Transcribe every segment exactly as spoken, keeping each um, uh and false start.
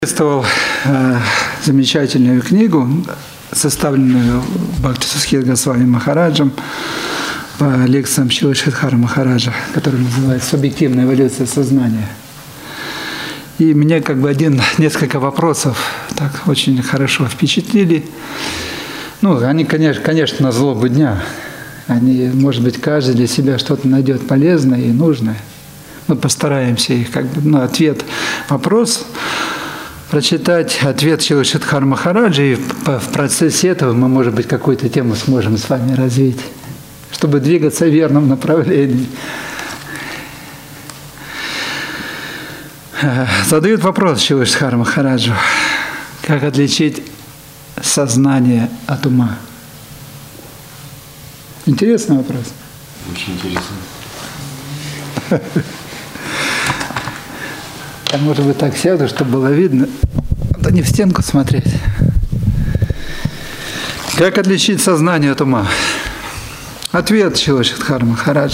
Приветствовал э, замечательную книгу, составленную Бхактисудхир Госвами Махараджем по лекциям Шрила Шридхара Махараджа, которая называется «Субъективная эволюция сознания». И мне как бы один, несколько вопросов так очень хорошо впечатлили. Ну, они, конечно, конечно, на злобу дня. Они, может быть, каждый для себя что-то найдет полезное и нужное. Мы постараемся их как бы, ну, ответ, вопрос прочитать, ответ Шрила Шридхара Махараджа, и в процессе этого мы, может быть, какую-то тему сможем с вами развить, чтобы двигаться в верном направлении. Задают вопрос Шрила Шридхара Махараджу: как отличить сознание от ума? Интересный вопрос. Очень интересно. Я, может быть, так сяду, чтобы было видно, да не в стенку смотреть. Как отличить сознание от ума? Ответ Шрила Шридхара Махараджа.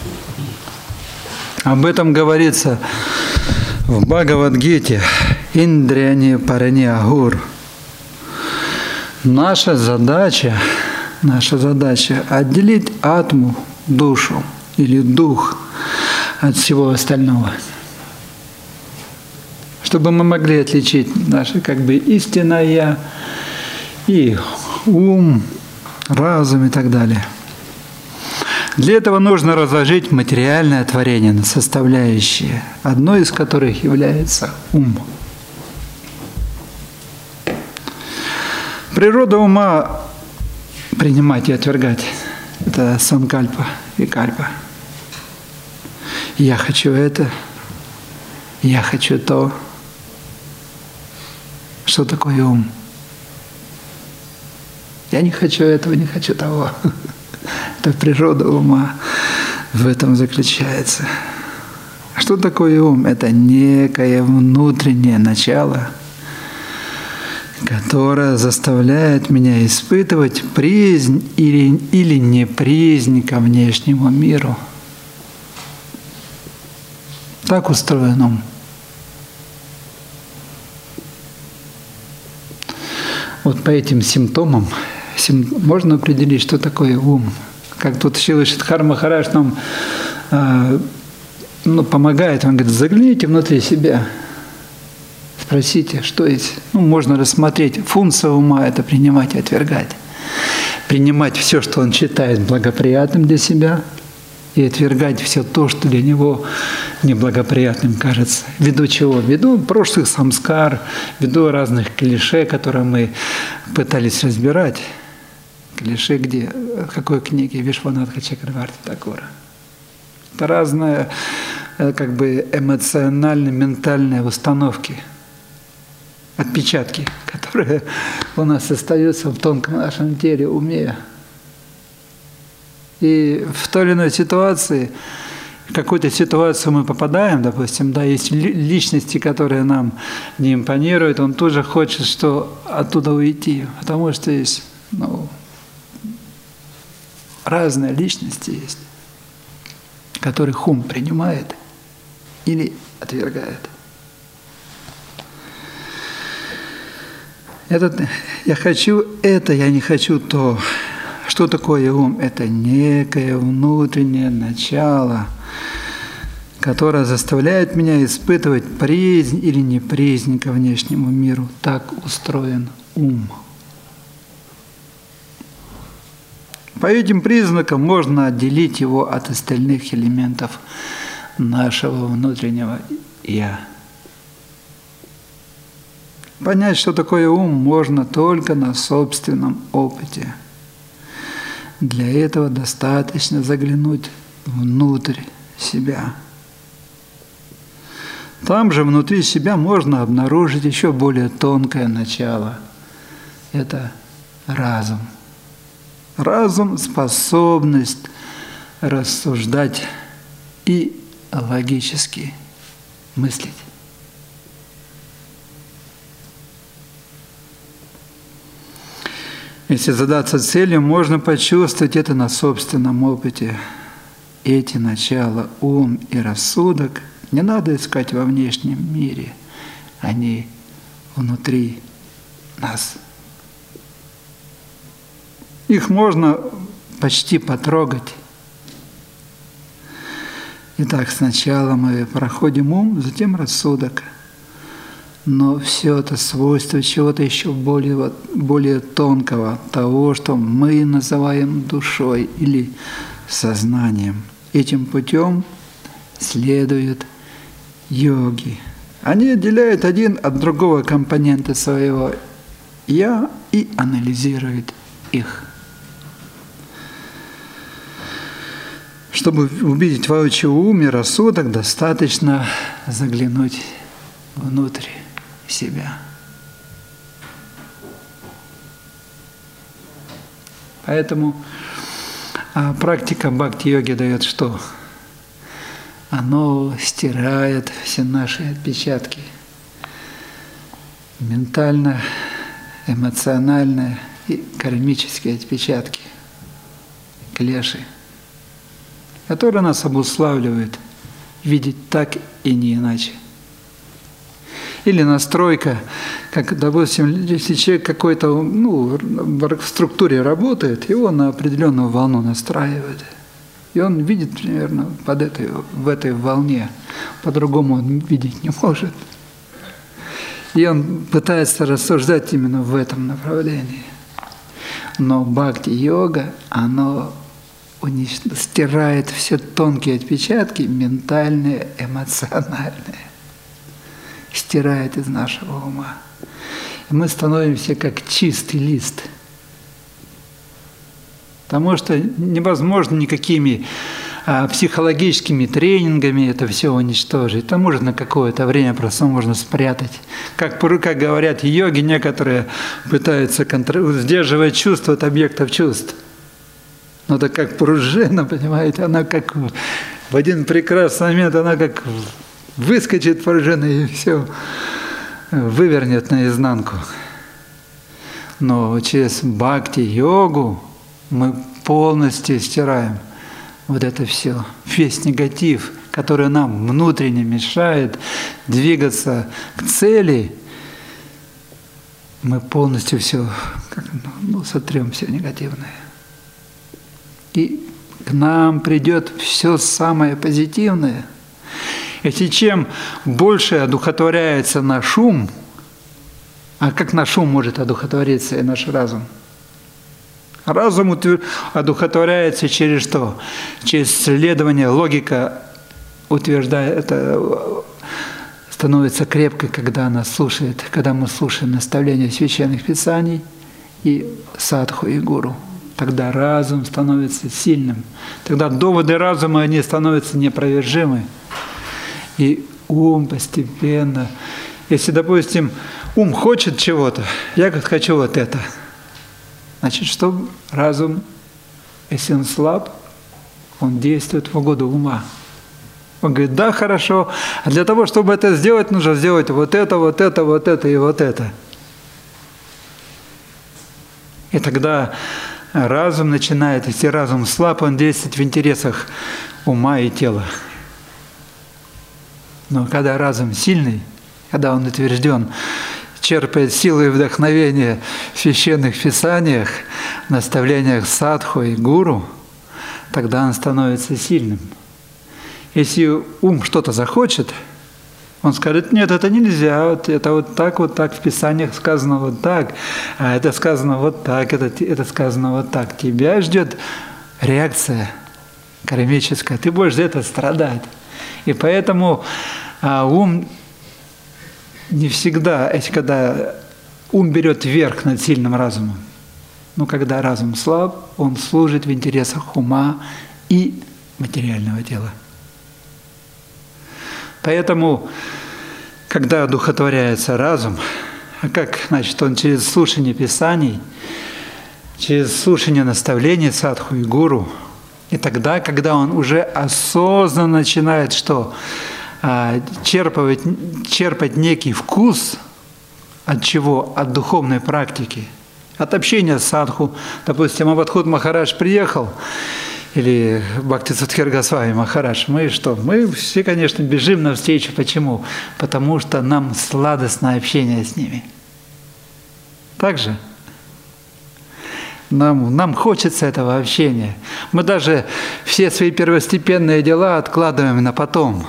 Об этом говорится в Бхагавад-гите «Индрияни парани агур». Наша задача, наша задача – отделить атму, душу или дух от всего остального, чтобы мы могли отличить наше как бы истинное «я» и ум, разум и так далее. Для этого нужно разложить материальное творение на составляющие, одной из которых является ум. Природа ума — принимать и отвергать — это санкальпа и кальпа. Я хочу это, я хочу то. Что такое ум? Я не хочу этого, не хочу того. Это природа ума в этом заключается. Что такое ум? Это некое внутреннее начало, которое заставляет меня испытывать приязнь или, или неприязнь ко внешнему миру. Так устроен ум. Вот по этим симптомам можно определить, что такое ум. Как тут Шрила Шридхар Махарадж нам э, ну, помогает, он говорит: загляните внутри себя, спросите, что есть. Ну, можно рассмотреть. Функция ума – это принимать и отвергать. Принимать все, что он считает благоприятным для себя, и отвергать все то, что для него неблагоприятным кажется. Ввиду чего? Ввиду прошлых самскар, ввиду разных клише, которые мы пытались разбирать. Клише где? В какой книге? Вишванатха Чакраварти Такура. Это разные как бы эмоциональные, ментальные установки, отпечатки, которые у нас остаются в тонком нашем теле, уме. И в той или иной ситуации, в какую-то ситуацию мы попадаем, допустим, да, есть личности, которые нам не импонируют, он тоже хочет, что оттуда уйти, потому что есть, ну, разные личности есть, которых ум принимает или отвергает. Этот, я хочу это, я не хочу то. Что такое ум? Это некое внутреннее начало, которое заставляет меня испытывать приязнь или неприязнь ко внешнему миру. Так устроен ум. По этим признакам можно отделить его от остальных элементов нашего внутреннего «я». Понять, что такое ум, можно только на собственном опыте. Для этого достаточно заглянуть внутрь себя. Там же внутри себя можно обнаружить еще более тонкое начало. Это разум. Разум – способность рассуждать и логически мыслить. Если задаться целью, можно почувствовать это на собственном опыте. Эти начала, ум и рассудок, не надо искать во внешнем мире. Они внутри нас. Их можно почти потрогать. Итак, сначала мы проходим ум, затем рассудок. Но все это свойство чего-то еще более, более тонкого, того, что мы называем душой или сознанием. Этим путем следуют йоги. Они отделяют один от другого компонента своего «я» и анализируют их. Чтобы увидеть воочию ум и рассудок, достаточно заглянуть внутрь себя. Поэтому а практика бхакти-йоги дает что? Оно стирает все наши отпечатки. Ментально, эмоционально и кармические отпечатки, клеши, которые нас обуславливают видеть так и не иначе. Или настройка, как, допустим, если человек какой-то, ну, в структуре работает, его на определенную волну настраивает. И он видит примерно под этой, в этой волне, по-другому он видеть не может. И он пытается рассуждать именно в этом направлении. Но бхакти-йога, оно стирает все тонкие отпечатки, ментальные, эмоциональные. Стирает из нашего ума. И мы становимся как чистый лист. Потому что невозможно никакими а, психологическими тренингами это все уничтожить. Это можно на какое-то время просто можно спрятать. Как, как говорят йоги, некоторые пытаются контр... сдерживать чувства от объектов чувств. Но это как пружина, понимаете, она как в один прекрасный момент, она как выскочит пружина и все вывернет наизнанку. Но через бхакти-йогу мы полностью стираем вот это все, весь негатив, который нам внутренне мешает двигаться к цели. Мы полностью все, как, ну, сотрем все негативное. И к нам придет все самое позитивное. Если чем больше одухотворяется наш ум, а как наш ум может одухотвориться и наш разум? Разум одухотворяется через что? Через исследование, логика утверждает, это становится крепкой, когда она слушает, когда мы слушаем наставления священных писаний и садху и гуру. Тогда разум становится сильным. Тогда доводы разума, они становятся неопровержимы. И ум постепенно, если, допустим, ум хочет чего-то, я как хочу вот это, значит, что разум, если он слаб, он действует в угоду ума. Он говорит, да, хорошо, а для того, чтобы это сделать, нужно сделать вот это, вот это, вот это и вот это. И тогда разум начинает, если разум слаб, он действует в интересах ума и тела. Но когда разум сильный, когда он утвержден, черпает силы и вдохновение в священных писаниях, наставлениях садху и гуру, тогда он становится сильным. Если ум что-то захочет, он скажет, нет, это нельзя, вот это вот так, вот так, в писаниях сказано вот так, а это сказано вот так, это, это сказано вот так. Тебя ждет реакция кармическая, ты будешь за это страдать. И поэтому а, ум не всегда, если когда ум берет верх над сильным разумом, но когда разум слаб, он служит в интересах ума и материального тела. Поэтому, когда одухотворяется разум, а как, значит, он через слушание писаний, через слушание наставлений садху и гуру, и тогда, когда он уже осознанно начинает что? Черпать, черпать некий вкус от чего? От духовной практики, от общения с садху. Допустим, Амадхут Махарадж приехал, или Бхактисудхир Госвами Махарадж, мы что? Мы все, конечно, бежим навстречу. Почему? Потому что нам сладостно общение с ними. Так же? Нам, нам хочется этого общения. Мы даже все свои первостепенные дела откладываем на потом.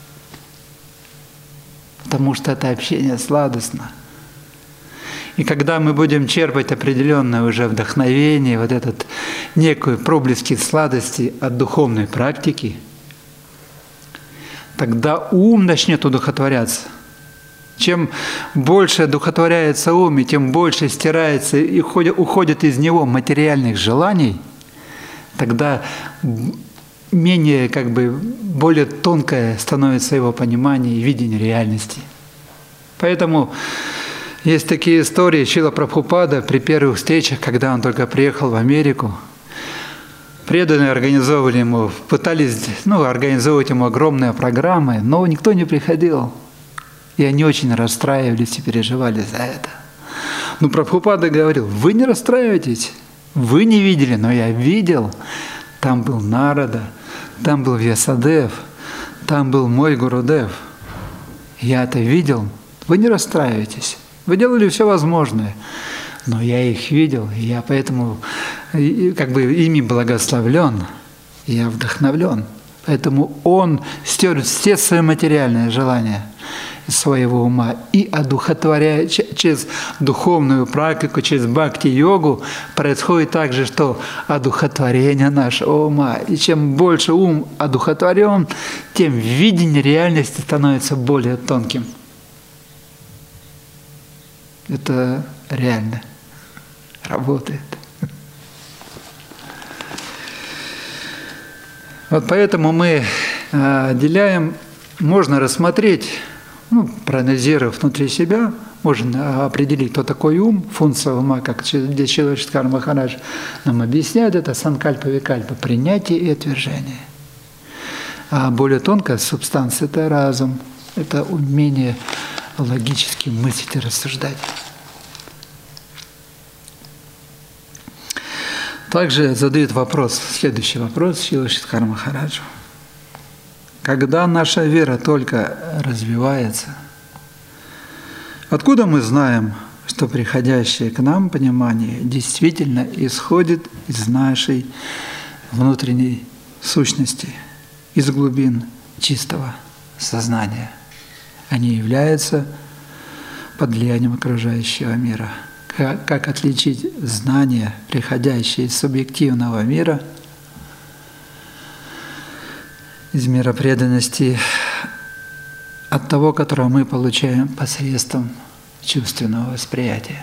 Потому что это общение сладостно. И когда мы будем черпать определенное уже вдохновение, вот этот некую проблески сладости от духовной практики, тогда ум начнет удухотворяться. Чем больше одухотворяется ум, и тем больше стирается и уходит из него материальных желаний, тогда менее, как бы, более тонкое становится его понимание и видение реальности. Поэтому есть такие истории. Шрила Прабхупада при первых встречах, когда он только приехал в Америку, преданные организовывали ему, пытались ну, организовывать ему огромные программы, но никто не приходил. И они очень расстраивались и переживали за это. Но Прабхупада говорил: вы не расстраивайтесь, вы не видели, но я видел. Там был Нарада, там был Вьясадев, там был мой Гурудев. Я это видел, вы не расстраивайтесь. Вы делали все возможное, но я их видел, и я поэтому как бы ими благословлен, я вдохновлен. Поэтому он стер все свои материальные желания из своего ума и одухотворяя через духовную практику, через бхакти-йогу происходит также, что одухотворение нашего ума. И чем больше ум одухотворен, тем видение реальности становится более тонким. Это реально работает. Вот поэтому мы отделяем, можно рассмотреть, ну, проанализировав внутри себя, можно определить, кто такой ум, функция ума, как здесь Шрила Шридхар Махарадж нам объясняет, это санкальпа-викальпа, принятие и отвержение. А более тонкая субстанция – это разум, это умение логически мыслить и рассуждать. Также задают вопрос, следующий вопрос Шрила Шридхар Махараджу. Когда наша вера только развивается, откуда мы знаем, что приходящее к нам понимание действительно исходит из нашей внутренней сущности, из глубин чистого сознания, а не является под влиянием окружающего мира? Как, как отличить знания, приходящие из субъективного мира, из мира преданности, от того, которого мы получаем посредством чувственного восприятия?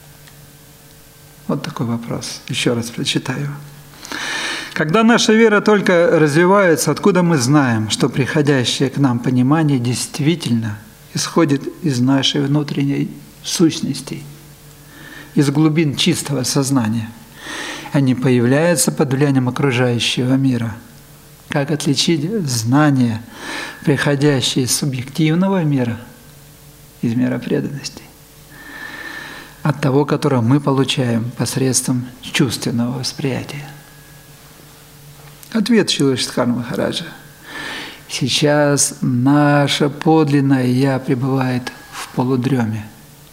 Вот такой вопрос. Еще раз прочитаю. Когда наша вера только развивается, откуда мы знаем, что приходящее к нам понимание действительно исходит из нашей внутренней сущности, из глубин чистого сознания, а не появляется под влиянием окружающего мира? Как отличить знания, приходящие из субъективного мира, из мира преданности, от того, которое мы получаем посредством чувственного восприятия? Ответ Шрилы Шридхар Махараджа. Сейчас наше подлинное «Я» пребывает в полудреме.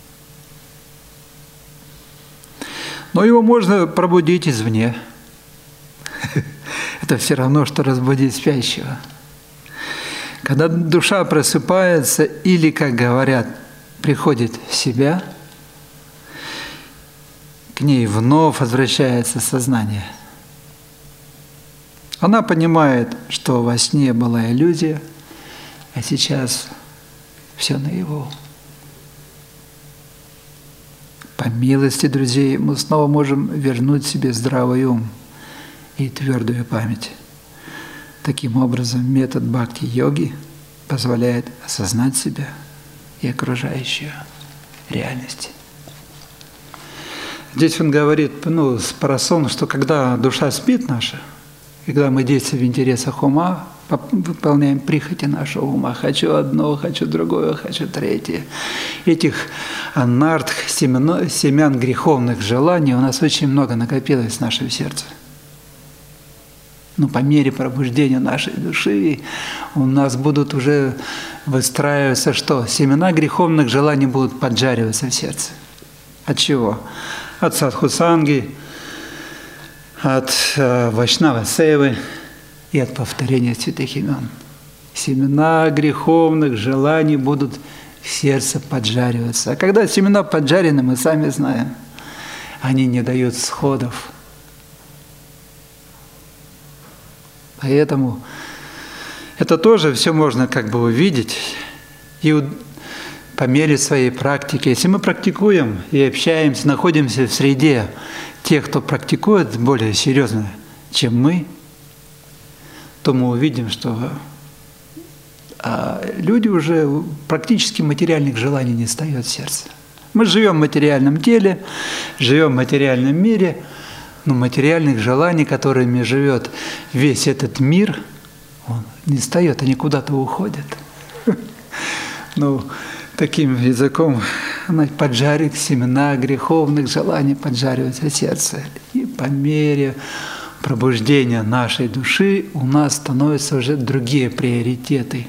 Но его можно пробудить извне. Это все равно, что разбудить спящего. Когда душа просыпается или, как говорят, приходит в себя, к ней вновь возвращается сознание. Она понимает, что во сне была иллюзия, а сейчас все наяву. По милости друзей мы снова можем вернуть себе здравый ум и твердую память. Таким образом, метод бхакти-йоги позволяет осознать себя и окружающую реальность. Здесь он говорит, ну, про сон, что когда душа спит наша, когда мы действуем в интересах ума, выполняем прихоти нашего ума. Хочу одно, хочу другое, хочу третье. Этих анартх, семян, семян греховных желаний у нас очень много накопилось в нашем сердце. Но по мере пробуждения нашей души у нас будут уже выстраиваться что? Семена греховных желаний будут поджариваться в сердце. От чего? От садхусанги, от э, вайшнава севы и от повторения святых имен. Семена греховных желаний будут в сердце поджариваться. А когда семена поджарены, мы сами знаем, они не дают сходов. Поэтому это тоже все можно как бы увидеть и по мере своей практики. Если мы практикуем и общаемся, находимся в среде тех, кто практикует более серьезно, чем мы, то мы увидим, что а, люди уже практически материальных желаний не стоят в сердце. Мы живем в материальном теле, живем в материальном мире, но материальных желаний, которыми живет весь этот мир, он не встает, они куда-то уходят. Ну, таким языком поджарить семена греховных желаний поджаривается сердце. И по мере пробуждения нашей души у нас становятся уже другие приоритеты.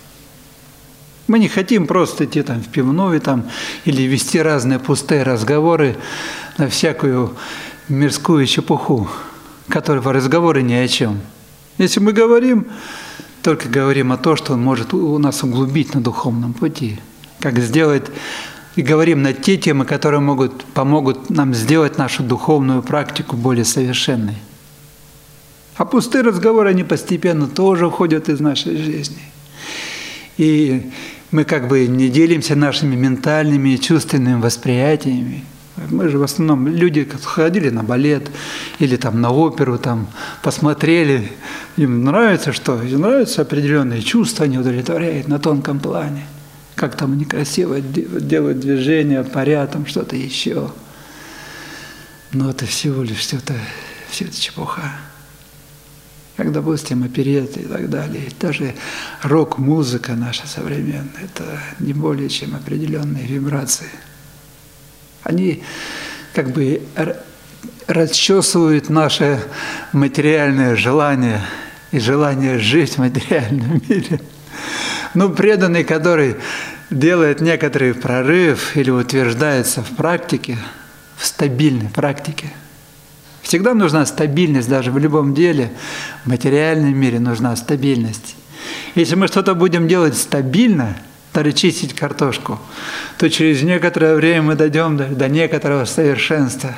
Мы не хотим просто идти там в пивную там, или вести разные пустые разговоры на всякую мирскую чепуху, которого разговоры ни о чем. Если мы говорим, только говорим о том, что он может у нас углубить на духовном пути, как сделать, и говорим на те темы, которые могут, помогут нам сделать нашу духовную практику более совершенной. А пустые разговоры, они постепенно тоже уходят из нашей жизни. И мы как бы не делимся нашими ментальными и чувственными восприятиями. Мы же в основном люди, которые ходили на балет или там на оперу, там посмотрели, им нравится что? Им нравятся определенные чувства, они удовлетворяют на тонком плане. Как там они красиво делают движения, парят, там что-то еще. Но это всего лишь все это, все это чепуха. Как, допустим, опереты и так далее. Даже рок-музыка наша современная, это не более чем определенные вибрации. Они как бы расчесывают наше материальное желание и желание жить в материальном мире. Ну, преданный, который делает некоторый прорыв или утверждается в практике, в стабильной практике. Всегда нужна стабильность, даже в любом деле, в материальном мире нужна стабильность. Если мы что-то будем делать стабильно, даже чистить картошку, то через некоторое время мы дойдем до, до некоторого совершенства.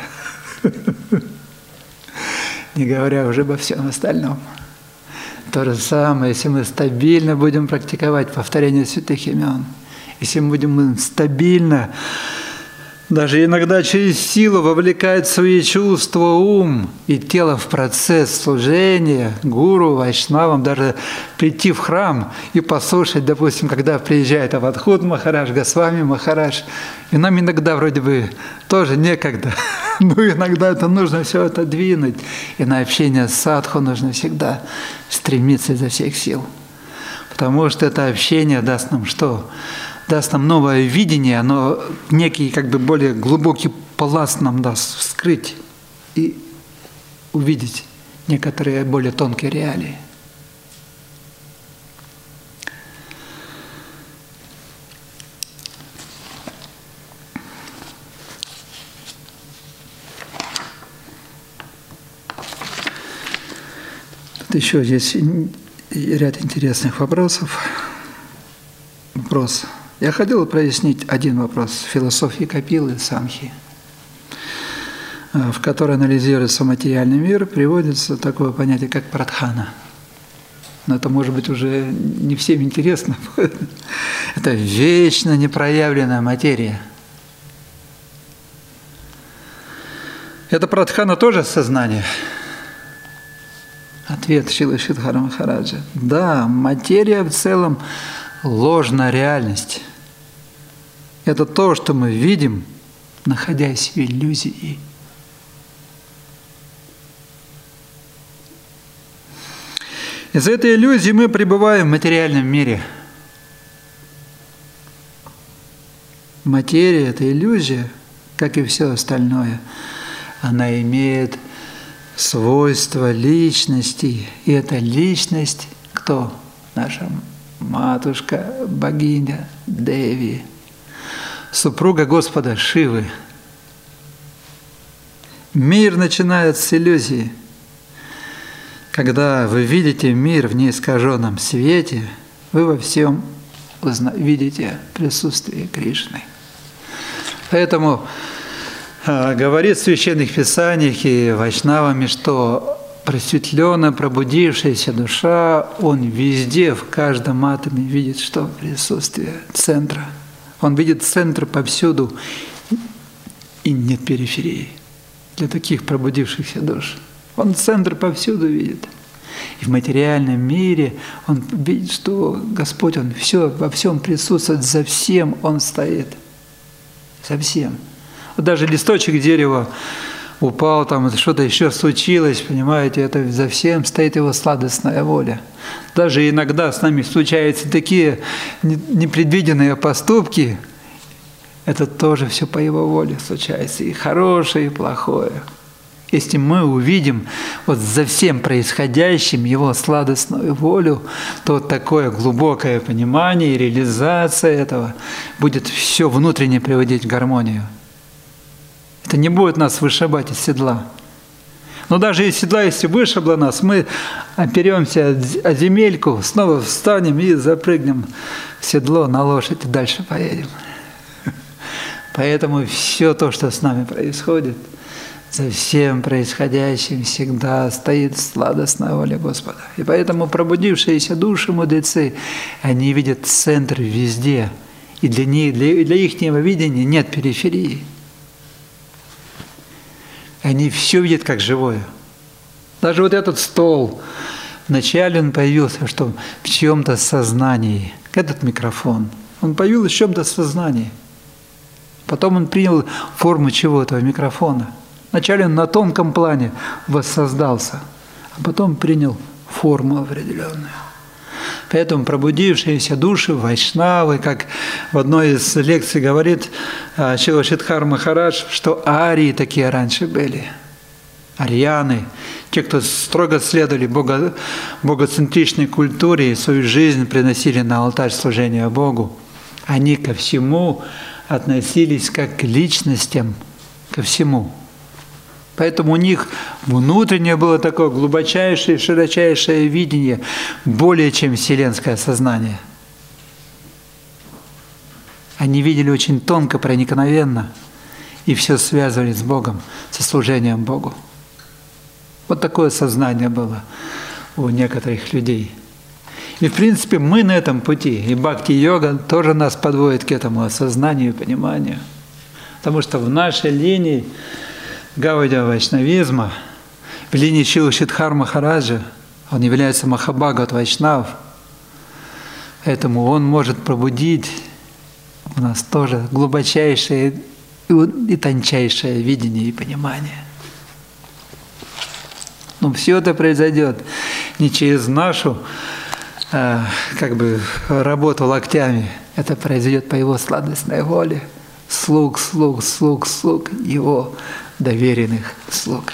Не говоря уже обо всем остальном. То же самое, если мы стабильно будем практиковать повторение святых имен, если мы будем стабильно, даже иногда через силу вовлекать свои чувства, ум и тело в процесс служения гуру, вайшнавам, даже прийти в храм и послушать, допустим, когда приезжает Авадхут Махарадж, Госвами Махарадж, и нам иногда вроде бы тоже некогда, но иногда это нужно все это двинуть, и на общение с садху нужно всегда стремиться изо всех сил, потому что это общение даст нам что? Даст нам новое видение, оно некий как бы более глубокий пласт нам даст вскрыть и увидеть некоторые более тонкие реалии. Тут еще есть ряд интересных вопросов. Вопрос. Я хотел прояснить один вопрос философии Капилы Самхи, в которой анализируется материальный мир, приводится такое понятие, как прадхана. Но это, может быть, уже не всем интересно. Это вечно непроявленная материя. Это прадхана тоже сознание? Ответ Шрилы Шридхара Махараджа. Да, материя в целом ложная реальность. Это то, что мы видим, находясь в иллюзии. Из этой иллюзии мы пребываем в материальном мире. Материя – это иллюзия, как и все остальное. Она имеет свойства личности. И эта личность кто? Наша матушка, богиня Деви, супруга Господа Шивы. Мир начинает с иллюзии. Когда вы видите мир в неискаженном свете, вы во всем видите присутствие Кришны. Поэтому э, говорит в Священных Писаниях и вайшнавами, что просветленная, пробудившаяся душа, он везде, в каждом атоме видит, что присутствие центра. Он видит центр повсюду, и нет периферии для таких пробудившихся душ. Он центр повсюду видит. И в материальном мире он видит, что Господь, Он все, во всем присутствует, за всем Он стоит. За всем. Вот даже листочек дерева упал, там что-то еще случилось, понимаете, это за всем стоит Его сладостная воля. Даже иногда с нами случаются такие непредвиденные поступки, это тоже все по Его воле случается, и хорошее, и плохое. Если мы увидим вот за всем происходящим Его сладостную волю, то такое глубокое понимание и реализация этого будет все внутренне приводить в гармонию. Это не будет нас вышибать из седла. Но даже из седла, если вышибло нас, мы оперемся о земельку, снова встанем и запрыгнем в седло на лошадь и дальше поедем. Поэтому все то, что с нами происходит, за всем происходящим всегда стоит сладостная воля Господа. И поэтому пробудившиеся души мудрецы, они видят центр везде. И для них, для, для их видения нет периферии. Они все видят как живое. Даже вот этот стол, вначале он появился, что в чьем-то сознании, этот микрофон, он появился в чьем-то сознании. Потом он принял форму чего-то, микрофона. Вначале он на тонком плане воссоздался, а потом принял форму определенную. Поэтому пробудившиеся души, вайшнавы, как в одной из лекций говорит Шрила Шридхар Махарадж, что арии такие раньше были, арьяны, те, кто строго следовали бого, богоцентричной культуре и свою жизнь приносили на алтарь служения Богу, они ко всему относились как к личностям, ко всему. Поэтому у них внутреннее было такое глубочайшее, широчайшее видение, более чем вселенское сознание. Они видели очень тонко, проникновенно, и все связывали с Богом, со служением Богу. Вот такое сознание было у некоторых людей. И, в принципе, мы на этом пути, и бхакти-йога тоже нас подводит к этому осознанию и пониманию. Потому что в нашей линии Гаудия вайшнавизма, в линии Шрилы Шридхар Махараджа, он является Махабхагават Вайшнав, поэтому он может пробудить у нас тоже глубочайшее и тончайшее видение и понимание. Но все это произойдет не через нашу э, как бы работу локтями, это произойдет по Его сладостной воле, слуг, слуг, слуг, слуг, Его доверенных слуг.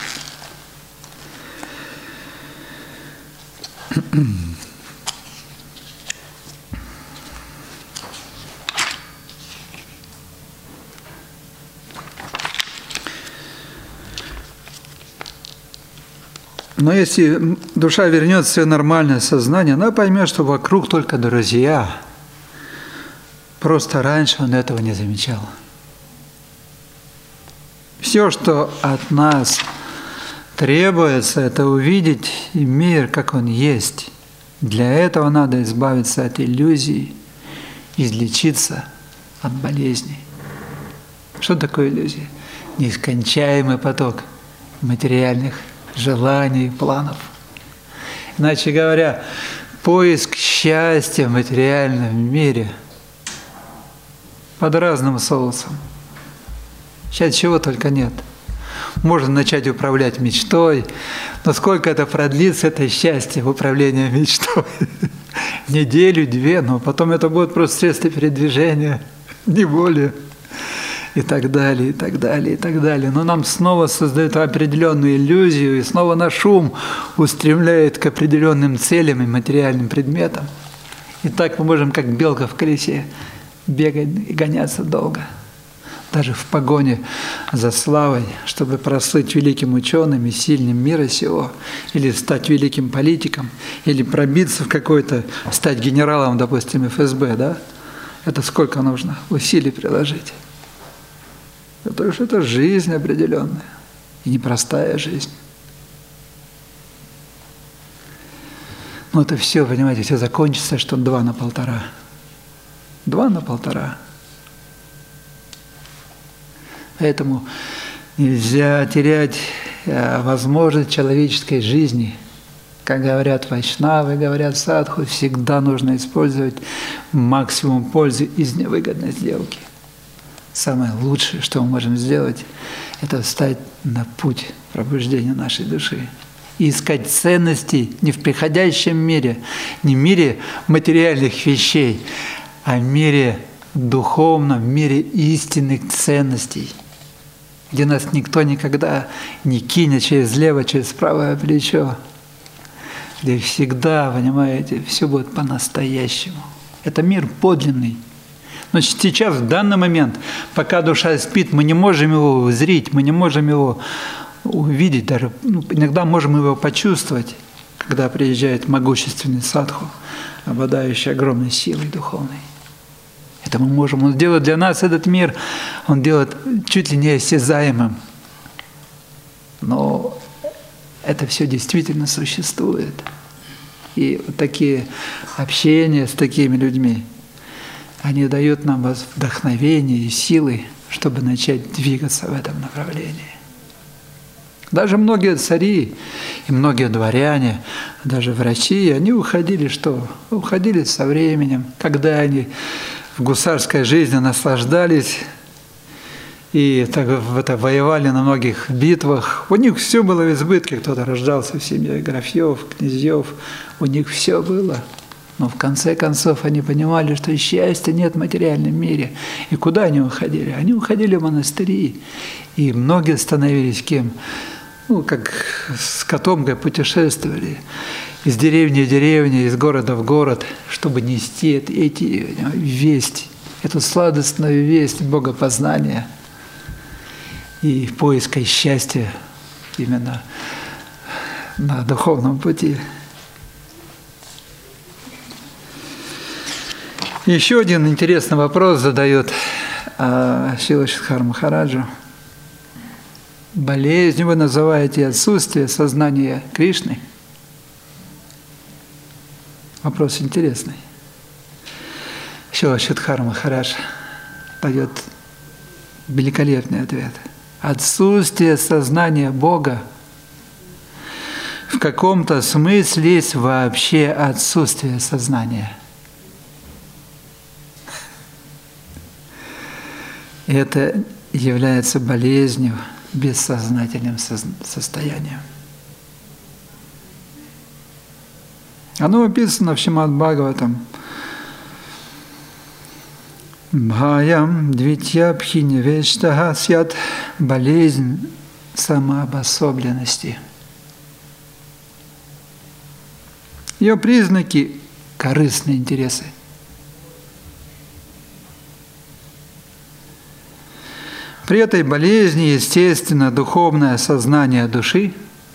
Но если душа вернет в свое нормальное сознание, она поймет, что вокруг только друзья. Просто раньше он этого не замечал. Все, что от нас требуется, это увидеть мир, как он есть. Для этого надо избавиться от иллюзий, излечиться от болезней. Что такое иллюзия? Нескончаемый поток материальных желаний, планов. Иначе говоря, поиск счастья в материальном мире под разным соусом. Сейчас чего только нет. Можно начать управлять мечтой, но сколько это продлится, это счастье в управлении мечтой? Неделю, две, но потом это будет просто средство передвижения, не более. и так далее, и так далее, и так далее. Но нам снова создают определенную иллюзию, и снова наш ум устремляет к определенным целям и материальным предметам. И так мы можем, как белка в колесе, бегать и гоняться долго. Даже в погоне за славой, чтобы прослыть великим ученым и сильным мира сего, или стать великим политиком, или пробиться в какой-то, стать генералом, допустим, эф эс бэ, да? Это сколько нужно усилий приложить? Потому что это жизнь определенная, и непростая жизнь. Но это все, понимаете, все закончится, что два на полтора. Два на полтора. Поэтому нельзя терять возможность человеческой жизни. Как говорят вайшнавы, говорят садху, всегда нужно использовать максимум пользы из невыгодной сделки. Самое лучшее, что мы можем сделать, это встать на путь пробуждения нашей души. И искать ценности не в приходящем мире, не в мире материальных вещей, а в мире духовном, в мире истинных ценностей, где нас никто никогда не кинет через левое, через правое плечо, где всегда, понимаете, все будет по-настоящему. Это мир подлинный. Но сейчас, в данный момент, пока душа спит, мы не можем его узреть, мы не можем его увидеть, даже ну, иногда можем его почувствовать, когда приезжает могущественный садху, обладающий огромной силой духовной. Это мы можем. Он делает для нас этот мир, он делает чуть ли не осязаемым. Но это все действительно существует. И вот такие общения с такими людьми, они дают нам вдохновение и силы, чтобы начать двигаться в этом направлении. Даже многие цари и многие дворяне, даже врачи, они уходили что? Уходили со временем, когда они в гусарской жизни наслаждались и так, это, воевали на многих битвах. У них все было в избытке. Кто-то рождался в семье графьев, князьев. У них все было. Но в конце концов они понимали, что счастья нет в материальном мире. И куда они уходили? Они уходили в монастыри. И многие становились кем? Ну, как с котомкой путешествовали из деревни в деревню, из города в город, чтобы нести эти весть, эту сладостную весть богопознания и поиска счастья именно на духовном пути. Еще один интересный вопрос задает Шрила Шридхар Махараджу. Болезнью вы называете отсутствие сознания Кришны? Вопрос интересный. Шрила Шридхар Махарадж дает великолепный ответ. Отсутствие сознания Бога в каком-то смысле есть вообще отсутствие сознания. Это является болезнью, бессознательным состоянием. Оно описано в Шримад Бхагаватам. Бхаям двитья пхиневештаха сят, болезнь самообособленности. Ее признаки – корыстные интересы. При этой болезни, естественно, духовное сознание души,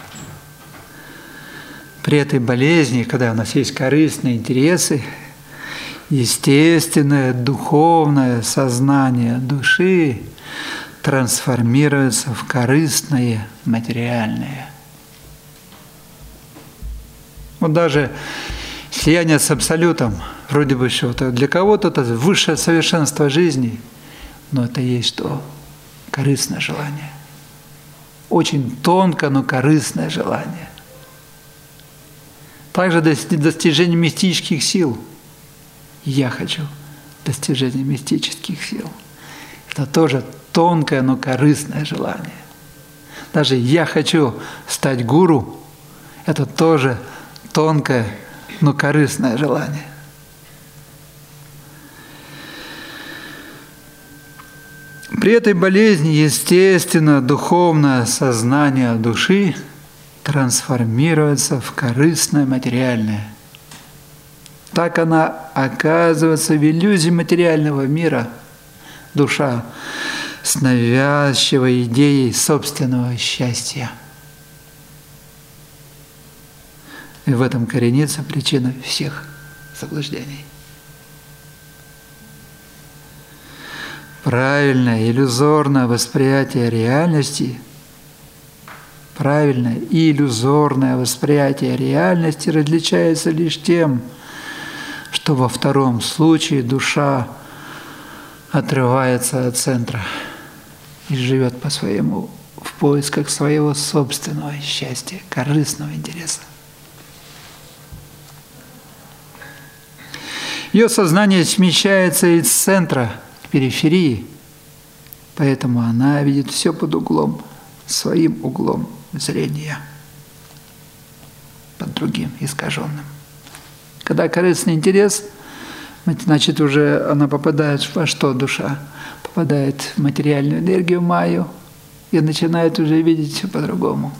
при этой болезни, когда у нас есть корыстные интересы, естественное духовное сознание души трансформируется в корыстное материальное. Вот даже слияние с Абсолютом, вроде бы что-то, для кого-то это высшее совершенство жизни, но это есть что? Корыстное желание. Очень тонко, но корыстное желание. Также достижение мистических сил. Я хочу достижения мистических сил. Это тоже тонкое, но корыстное желание. Даже я хочу стать гуру. Это тоже тонкое, но корыстное желание. При этой болезни, естественно, духовное сознание души трансформируется в корыстное материальное. Так она оказывается в иллюзии материального мира, душа, с навязчивой идеей собственного счастья. И в этом коренится причина всех заблуждений. Правильное иллюзорное восприятие реальности, правильное и иллюзорное восприятие реальности различается лишь тем, что во втором случае душа отрывается от центра и живет по-своему в поисках своего собственного счастья, корыстного интереса. Ее сознание смещается из центра к периферии, поэтому она видит все под углом, своим углом зрения, под другим, искаженным. Когда корыстный интерес, значит, уже она попадает во что душа? Попадает в материальную энергию майю и начинает уже видеть все по-другому.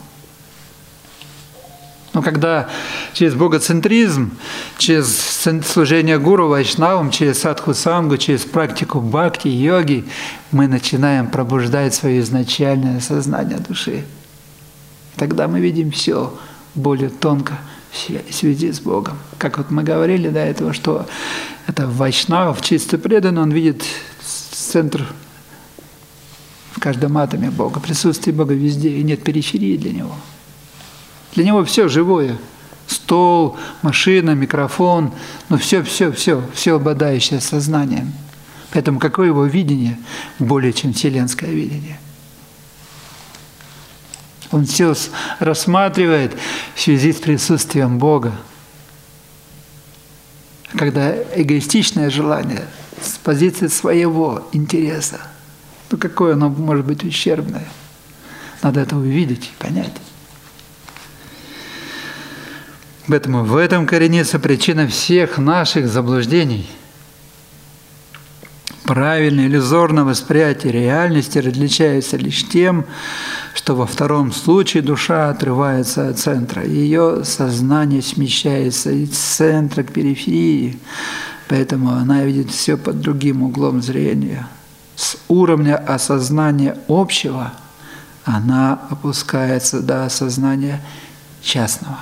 Но когда через богоцентризм, через служение гуру, вайшнавам, через садху-сангу, через практику бхакти, йоги, мы начинаем пробуждать свое изначальное сознание души. Тогда мы видим все более тонко в связи с Богом. Как вот мы говорили до этого, что это вайшнав, чисто преданный, он видит центр в каждом атоме Бога, присутствие Бога везде, и нет периферии для него. Для него все живое. Стол, машина, микрофон, ну все, все, все, все обладающее сознанием. Поэтому какое его видение более чем вселенское видение? Он все рассматривает в связи с присутствием Бога. Когда эгоистичное желание с позиции своего интереса, ну какое оно может быть ущербное? Надо это увидеть, понять. Поэтому в этом коренится причина всех наших заблуждений. Правильное иллюзорное восприятие реальности различается лишь тем, что во втором случае душа отрывается от центра, ее сознание смещается из центра к периферии, поэтому она видит все под другим углом зрения. С уровня осознания общего она опускается до осознания частного.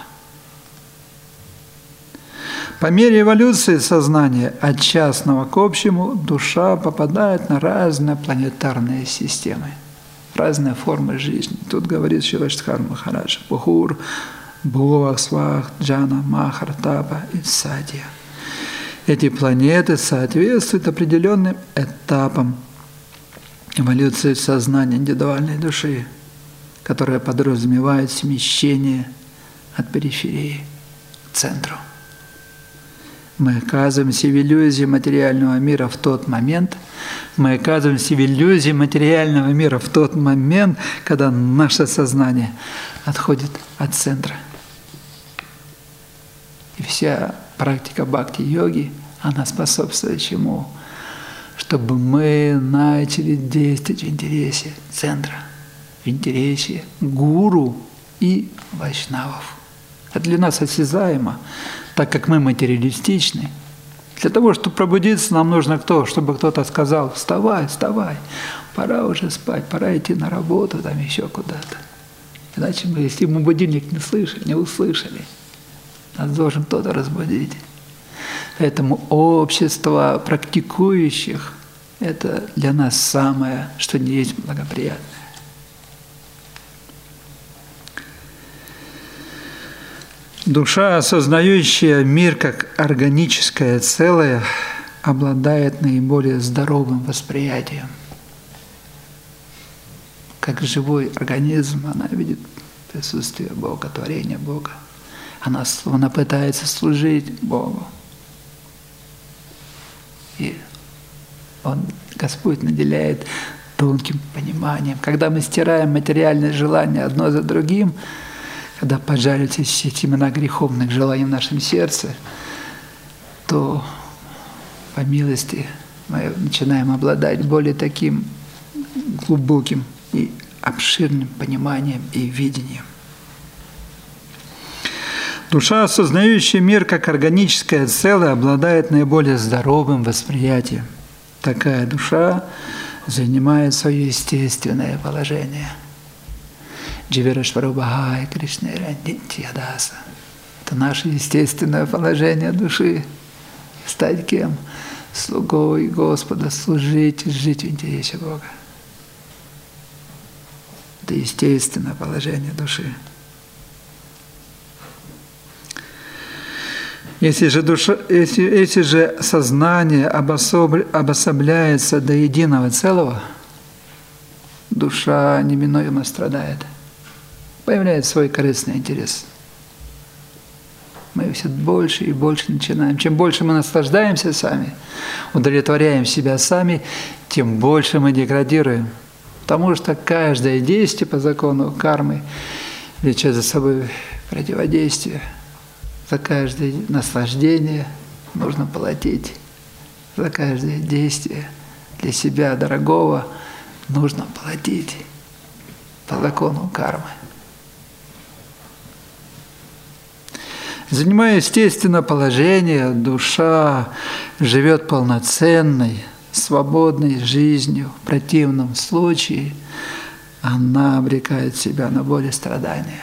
По мере эволюции сознания от частного к общему душа попадает на разные планетарные системы, разные формы жизни. Тут говорит Шрила Махарадж: Бхур, Бхувах, Свах, Джана, Махар, Тапа и Садья. Эти планеты соответствуют определенным этапам эволюции сознания индивидуальной души, которая подразумевает смещение от периферии к центру. Мы оказываемся в иллюзии материального мира в тот момент, мы оказываемся в иллюзии материального мира в тот момент, когда наше сознание отходит от центра. И вся практика бхакти-йоги, она способствует чему? Чтобы мы начали действовать в интересе центра, в интересе гуру и вайшнавов. Это для нас осязаемо, так как мы материалистичны. Для того, чтобы пробудиться, нам нужно кто? Чтобы кто-то сказал: вставай, вставай, пора уже спать, пора идти на работу, там еще куда-то. Иначе мы, если мы будильник не слышали, не услышали, нас должен кто-то разбудить. Поэтому общество практикующих – это для нас самое, что не есть благоприятное. Душа, осознающая мир как органическое целое, обладает наиболее здоровым восприятием. Как живой организм, она видит присутствие Бога, творение Бога. Она, она пытается служить Богу. И Он, Господь, наделяет тонким пониманием. Когда мы стираем материальные желания одно за другим, когда пожарятся все семена греховных желаний в нашем сердце, то по милости мы начинаем обладать более таким глубоким и обширным пониманием и видением. Душа, осознающая мир как органическое целое, обладает наиболее здоровым восприятием. Такая душа занимает свое естественное положение. Дживирашварубхай Кришнера Нитьядаса. Это наше естественное положение души. Стать кем? Слугой Господа, служить и жить в интересе Бога. Это естественное положение души. Если же, душа, если, если же сознание обособ, обособляется до единого целого, душа неминуемо страдает. Появляется свой корыстный интерес. Мы все больше и больше начинаем. Чем больше мы наслаждаемся сами, удовлетворяем себя сами, тем больше мы деградируем. Потому что каждое действие по закону кармы влечет за собой противодействие. За каждое наслаждение нужно платить. За каждое действие для себя дорогого нужно платить по закону кармы. Занимая естественное положение, душа живет полноценной, свободной жизнью. В противном случае она обрекает себя на боль и страдания.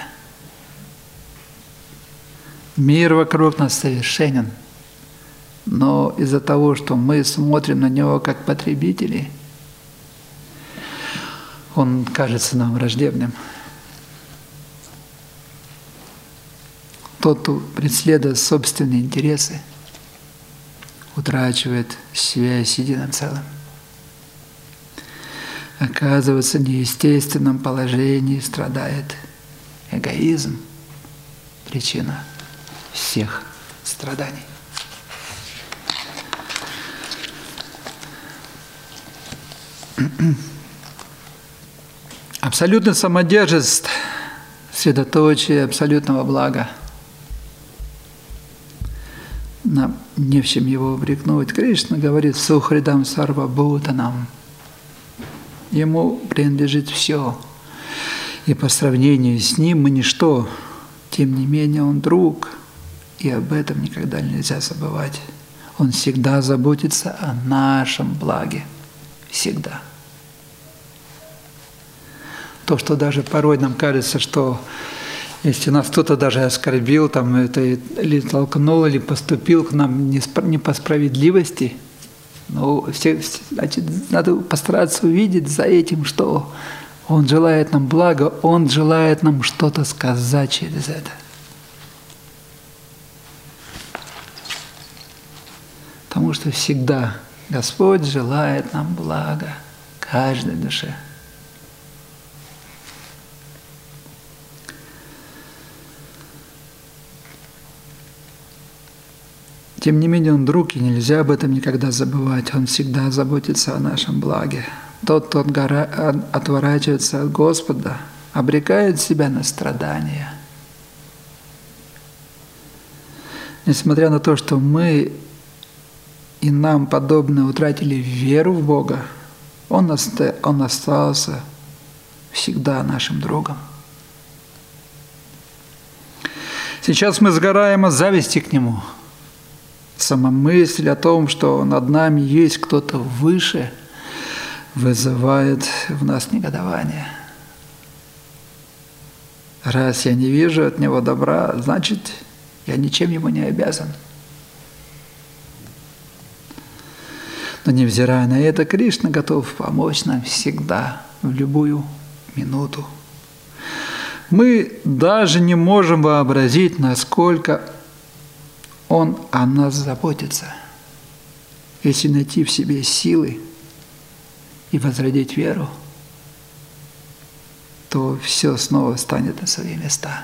Мир вокруг нас совершенен, но из-за того, что мы смотрим на него как потребители, он кажется нам враждебным. Тот, кто преследует собственные интересы, утрачивает связь с единым целым. Оказывается в неестественном положении, страдает эгоизм, причина всех страданий. Абсолютный самодержец, средоточие абсолютного блага. Нам не в чем его упрекнуть. Кришна говорит: «Сухридам сарвабхутанам». Ему принадлежит все. И по сравнению с ним мы ничто. Тем не менее, он друг. И об этом никогда нельзя забывать. Он всегда заботится о нашем благе. Всегда. То, что даже порой нам кажется, что если нас кто-то даже оскорбил, там, это, или толкнул, или поступил к нам не, не по справедливости, ну, все, значит, надо постараться увидеть за этим, что он желает нам блага, он желает нам что-то сказать через это. Потому что всегда Господь желает нам блага, каждой душе. Тем не менее, Он друг, и нельзя об этом никогда забывать. Он всегда заботится о нашем благе. Тот, кто отворачивается от Господа, обрекает себя на страдания. Несмотря на то, что мы и нам подобные утратили веру в Бога, Он, оста- он остался всегда нашим другом. Сейчас мы сгораем от зависти к Нему. Сама мысль о том, что над нами есть кто-то выше, вызывает в нас негодование. Раз я не вижу от Него добра, значит, я ничем Ему не обязан. Но невзирая на это, Кришна готов помочь нам всегда, в любую минуту. Мы даже не можем вообразить, насколько Он о нас заботится. Если найти в себе силы и возродить веру, то все снова станет на свои места.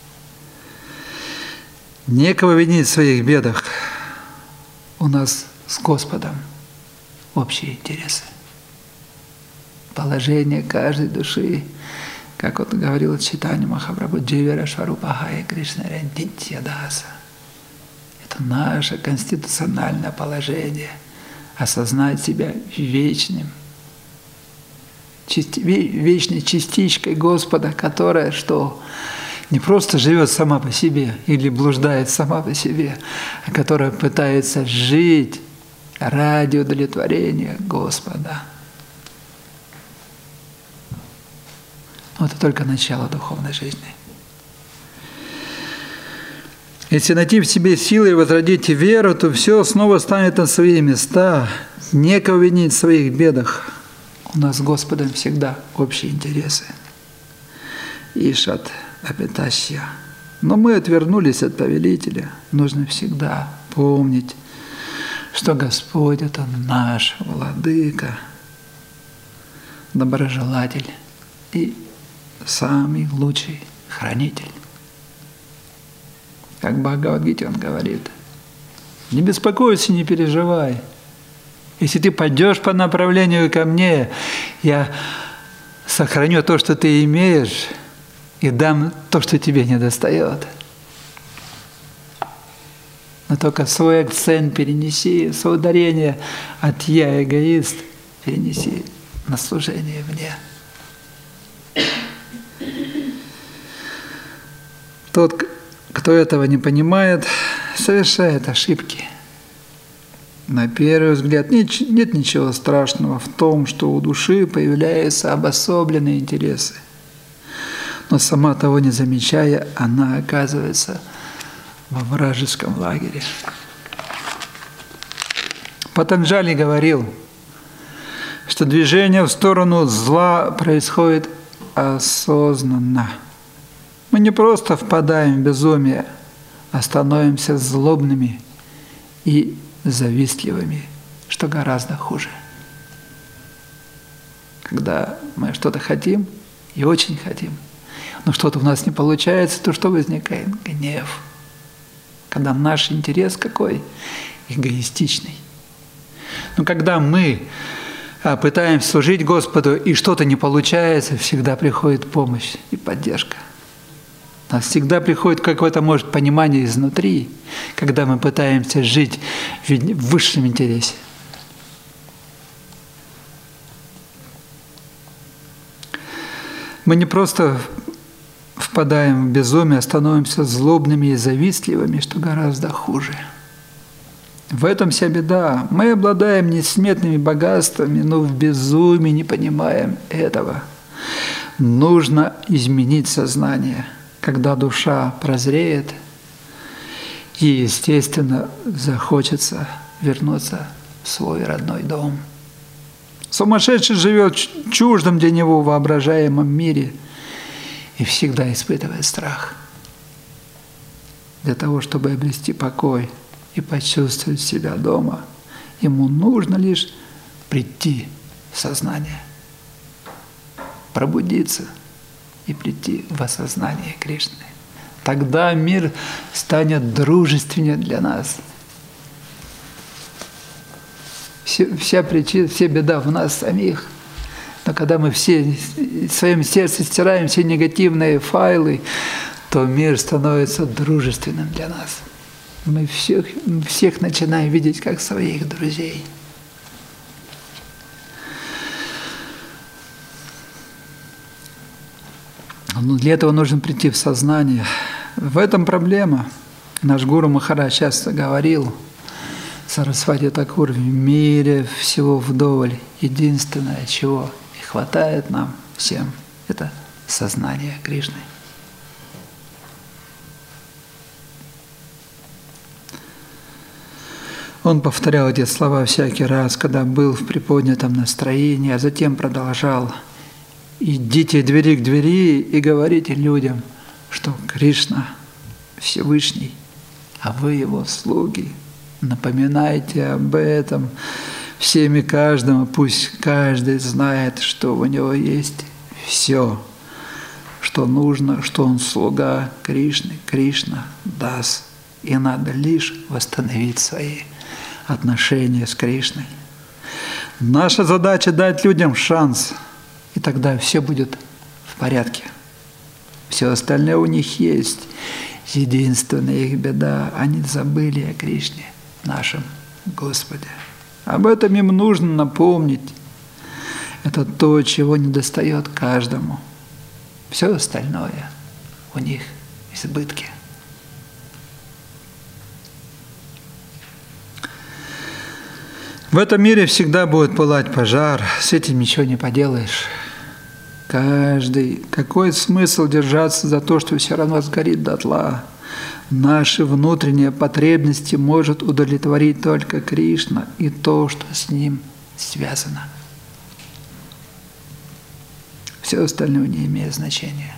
Некого винить в своих бедах. У нас с Господом общие интересы. Положение каждой души, как вот говорил Чайтанья Махапрабху, Дживирашварубхай Кришнера Нитьядаса. Это наше конституциональное положение. Осознать себя вечным, вечной частичкой Господа, которая что? Не просто живет сама по себе или блуждает сама по себе, а которая пытается жить ради удовлетворения Господа. Но это только начало духовной жизни. Если найти в себе силы и возродить веру, то все снова станет на свои места. Некого винить в своих бедах. У нас с Господом всегда общие интересы. Ишат Апеташья. Но мы отвернулись от повелителя. Нужно всегда помнить, что Господь – это наш владыка, доброжелатель и самый лучший хранитель. Как в Бхагавад-гите он говорит: не беспокойся, не переживай. Если ты пойдешь по направлению ко мне, я сохраню то, что ты имеешь, и дам то, что тебе недостает. Но только свой акцент перенеси, свое ударение от «я, эгоист», перенеси на служение мне. Тот, кто этого не понимает, совершает ошибки. На первый взгляд нет ничего страшного в том, что у души появляются обособленные интересы. Но сама того не замечая, она оказывается во вражеском лагере. Патанджали говорил, что движение в сторону зла происходит осознанно. Мы не просто впадаем в безумие, а становимся злобными и завистливыми, что гораздо хуже. Когда мы что-то хотим и очень хотим, но что-то у нас не получается, то что возникает? Гнев. Когда наш интерес какой? Эгоистичный. Но когда мы пытаемся служить Господу, и что-то не получается, всегда приходит помощь и поддержка. У нас всегда приходит какое-то, может, понимание изнутри, когда мы пытаемся жить в высшем интересе. Мы не просто впадаем в безумие, а становимся злобными и завистливыми, что гораздо хуже. В этом вся беда. Мы обладаем несметными богатствами, но в безумии не понимаем этого. Нужно изменить сознание. Когда душа прозреет, и, естественно, захочется вернуться в свой родной дом. Сумасшедший живет в чуждом для него воображаемом мире и всегда испытывает страх. Для того, чтобы обрести покой и почувствовать себя дома, ему нужно лишь прийти в сознание, пробудиться и прийти в осознание Кришны. Тогда мир станет дружественнее для нас. Все, вся причина, вся беда в нас самих. Но когда мы все в своем сердце стираем все негативные файлы, то мир становится дружественным для нас. Мы всех, всех начинаем видеть как своих друзей. Но для этого нужно прийти в сознание. В этом проблема. Наш гуру Махарадж часто говорил, Сарасвати Такур: в мире всего вдоволь. Единственное, чего не хватает нам всем, это сознание Кришны. Он повторял эти слова всякий раз, когда был в приподнятом настроении, а затем продолжал: идите двери к двери и говорите людям, что Кришна Всевышний, а вы Его слуги. Напоминайте об этом всем и каждому, пусть каждый знает, что у него есть все, что нужно, что он слуга Кришны, Кришна даст. И надо лишь восстановить свои отношения с Кришной. Наша задача — дать людям шанс, и тогда все будет в порядке. Все остальное у них есть. Единственная их беда — они забыли о Кришне, нашем Господе. Об этом им нужно напомнить. это то, чего недостает каждому. Все остальное у них в избытке. В этом мире всегда будет пылать пожар, с этим ничего не поделаешь. Каждый, какой смысл держаться за то, что все равно сгорит дотла? Наши внутренние потребности может удовлетворить только Кришна и то, что с ним связано. Все остальное не имеет значения.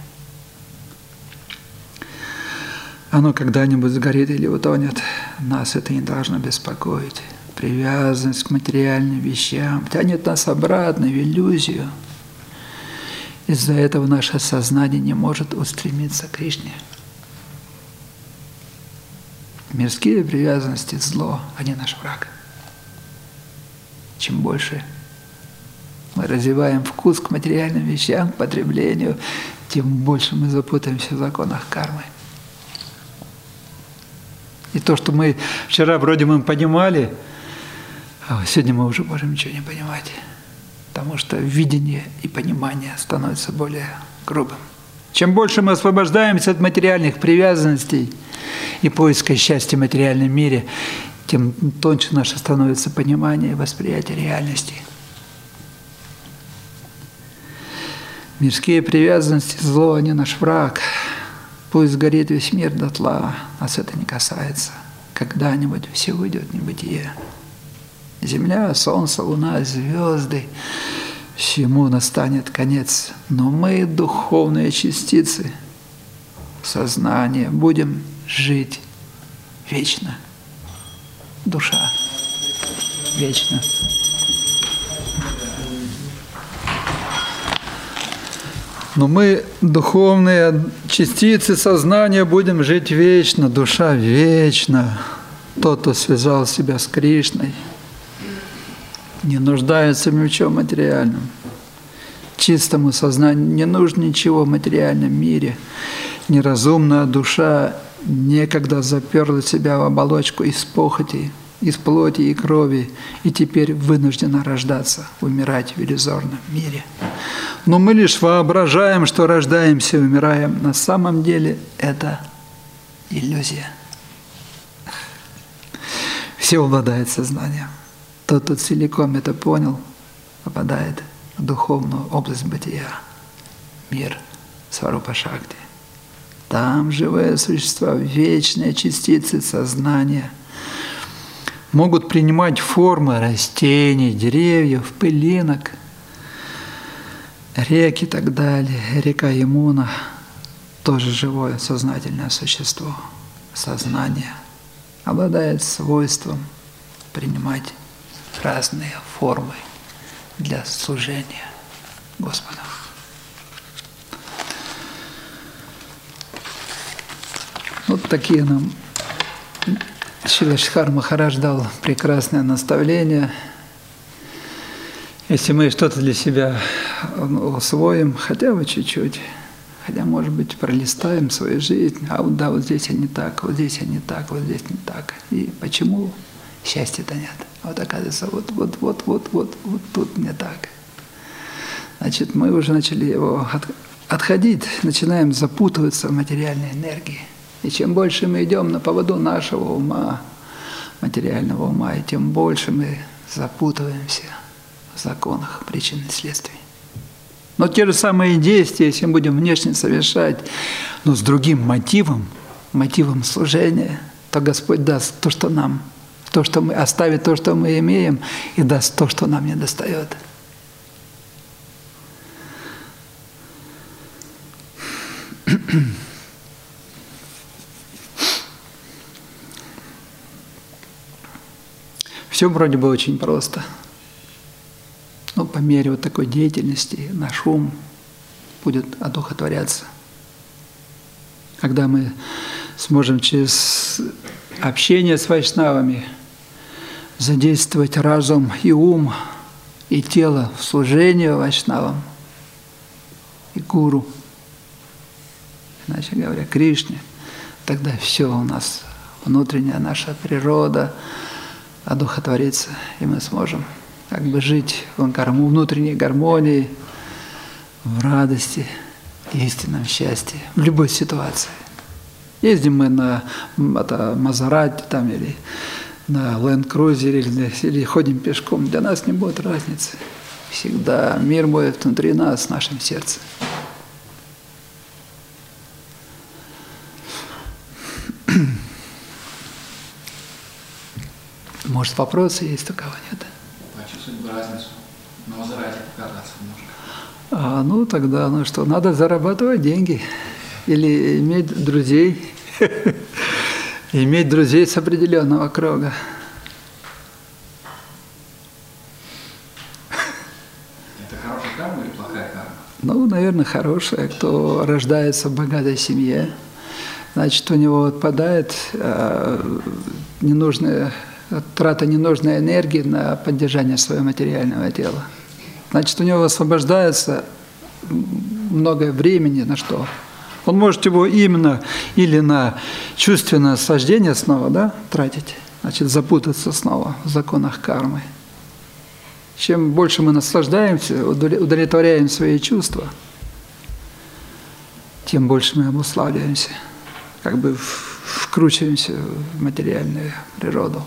Оно когда-нибудь сгорит или утонет, нас это не должно беспокоить. Привязанность к материальным вещам тянет нас обратно в иллюзию. Из-за этого наше сознание не может устремиться к Кришне. Мирские привязанности – зло, они наш враг. Чем больше мы развиваем вкус к материальным вещам, к потреблению, тем больше мы запутаемся в законах кармы. И то, что мы вчера вроде мы понимали, а сегодня мы уже можем ничего не понимать, потому что видение и понимание становится более грубым. Чем больше мы освобождаемся от материальных привязанностей и поиска счастья в материальном мире, тем тоньше наше становится понимание и восприятие реальности. Мирские привязанности – зло, они наш враг. Пусть сгорит весь мир дотла, нас это не касается. Когда-нибудь все уйдет в небытие. Земля, солнце, луна, звезды – всему настанет конец. Но мы, духовные частицы, сознание, будем жить вечно. Душа вечно. Но мы, духовные частицы сознания, будем жить вечно, душа вечно. Тот, кто связал себя с Кришной, не нуждается ни в чем материальном. Чистому сознанию не нужно ничего в материальном мире. Неразумная душа некогда заперла себя в оболочку из похоти, из плоти и крови, и теперь вынуждена рождаться, умирать в иллюзорном мире. Но мы лишь воображаем, что рождаемся и умираем. На самом деле это иллюзия. Все обладает сознанием. Тот, кто целиком это понял, попадает в духовную область бытия, мир Сварупа Шакти. Там живые существа, вечные частицы сознания, могут принимать формы растений, деревьев, пылинок, рек и так далее. Река Ямуна тоже живое сознательное существо. Сознание обладает свойством принимать разные формы для служения Господу. Вот такие нам Шрила Шридхар Махарадж дал прекрасное наставление. Если мы что-то для себя усвоим, хотя бы чуть-чуть, хотя, может быть, пролистаем свою жизнь, а вот да, вот здесь я не так, вот здесь я не так, вот здесь не так. И почему счастья-то нет? Вот оказывается, вот, вот, вот, вот, вот, вот тут не так. Значит, мы уже начали его от, отходить, начинаем запутываться в материальной энергии. И чем больше мы идем на поводу нашего ума, материального ума, и тем больше мы запутываемся в законах причин и следствий. Но те же самые действия, если мы будем внешне совершать, но с другим мотивом, мотивом служения, то Господь даст то, что нам, то, что мы оставит то, что мы имеем, и даст то, что нам недостает. Все вроде бы очень просто. Но по мере вот такой деятельности наш ум будет одухотворяться. Когда мы сможем через общение с вайшнавами задействовать разум и ум, и тело в служение вайшнавам и гуру, иначе говоря, Кришне, тогда все у нас, внутренняя наша природа одухотворится, и мы сможем как бы жить в внутренней гармонии, в радости, истинном счастье, в любой ситуации. Ездим мы на это, Мазерати там, или на ленд-крузере, или, или ходим пешком, для нас не будет разницы. Всегда мир будет внутри нас, в нашем сердце. Может, вопросы есть у кого нет? Почувствовать бы разницу. На Мазерати покататься немножко. А, ну, тогда, ну что, надо зарабатывать деньги. Или иметь друзей. Иметь друзей с определенного круга. Это хорошая карма или плохая карма? Ну, наверное, хорошая. Кто рождается в богатой семье, значит, у него отпадает э, ненужная, трата ненужной энергии на поддержание своего материального тела. Значит, у него освобождается много времени на что? Он может его именно или на чувственное наслаждение снова, да, тратить, значит, запутаться снова в законах кармы. Чем больше мы наслаждаемся, удовлетворяем свои чувства, тем больше мы обуславливаемся, как бы вкручиваемся в материальную природу.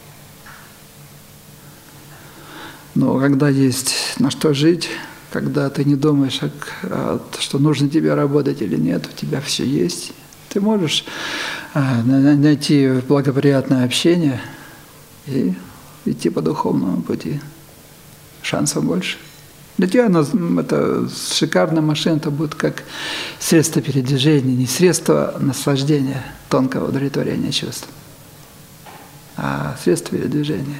Но когда есть на что жить, когда ты не думаешь, что нужно тебе работать или нет, у тебя все есть, ты можешь найти благоприятное общение и идти по духовному пути. Шансов больше. Для тебя это шикарная машина, это будет как средство передвижения, не средство наслаждения, тонкого удовлетворения чувств, а средство передвижения.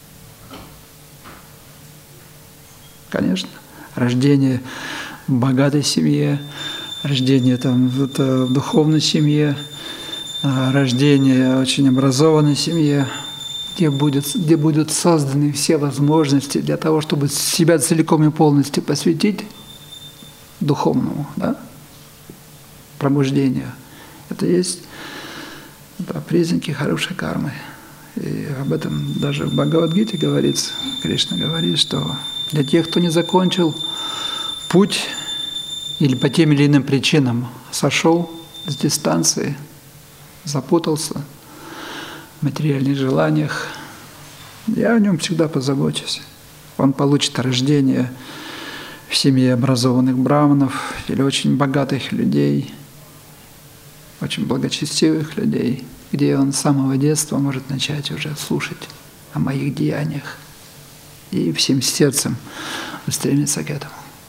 Конечно. Рождение в богатой семье, рождение там, в духовной семье, рождение в очень образованной семье, где, будет, где будут созданы все возможности для того, чтобы себя целиком и полностью посвятить духовному, да, пробуждению. Это есть это признаки хорошей кармы. И об этом даже в Бхагавад-гите говорится, Кришна говорит, что для тех, кто не закончил путь или по тем или иным причинам сошел с дистанции, запутался в материальных желаниях, я о нем всегда позабочусь. Он получит рождение в семье образованных браманов или очень богатых людей, очень благочестивых людей, где он с самого детства может начать уже слушать о моих деяниях и всем сердцем устремиться к этому.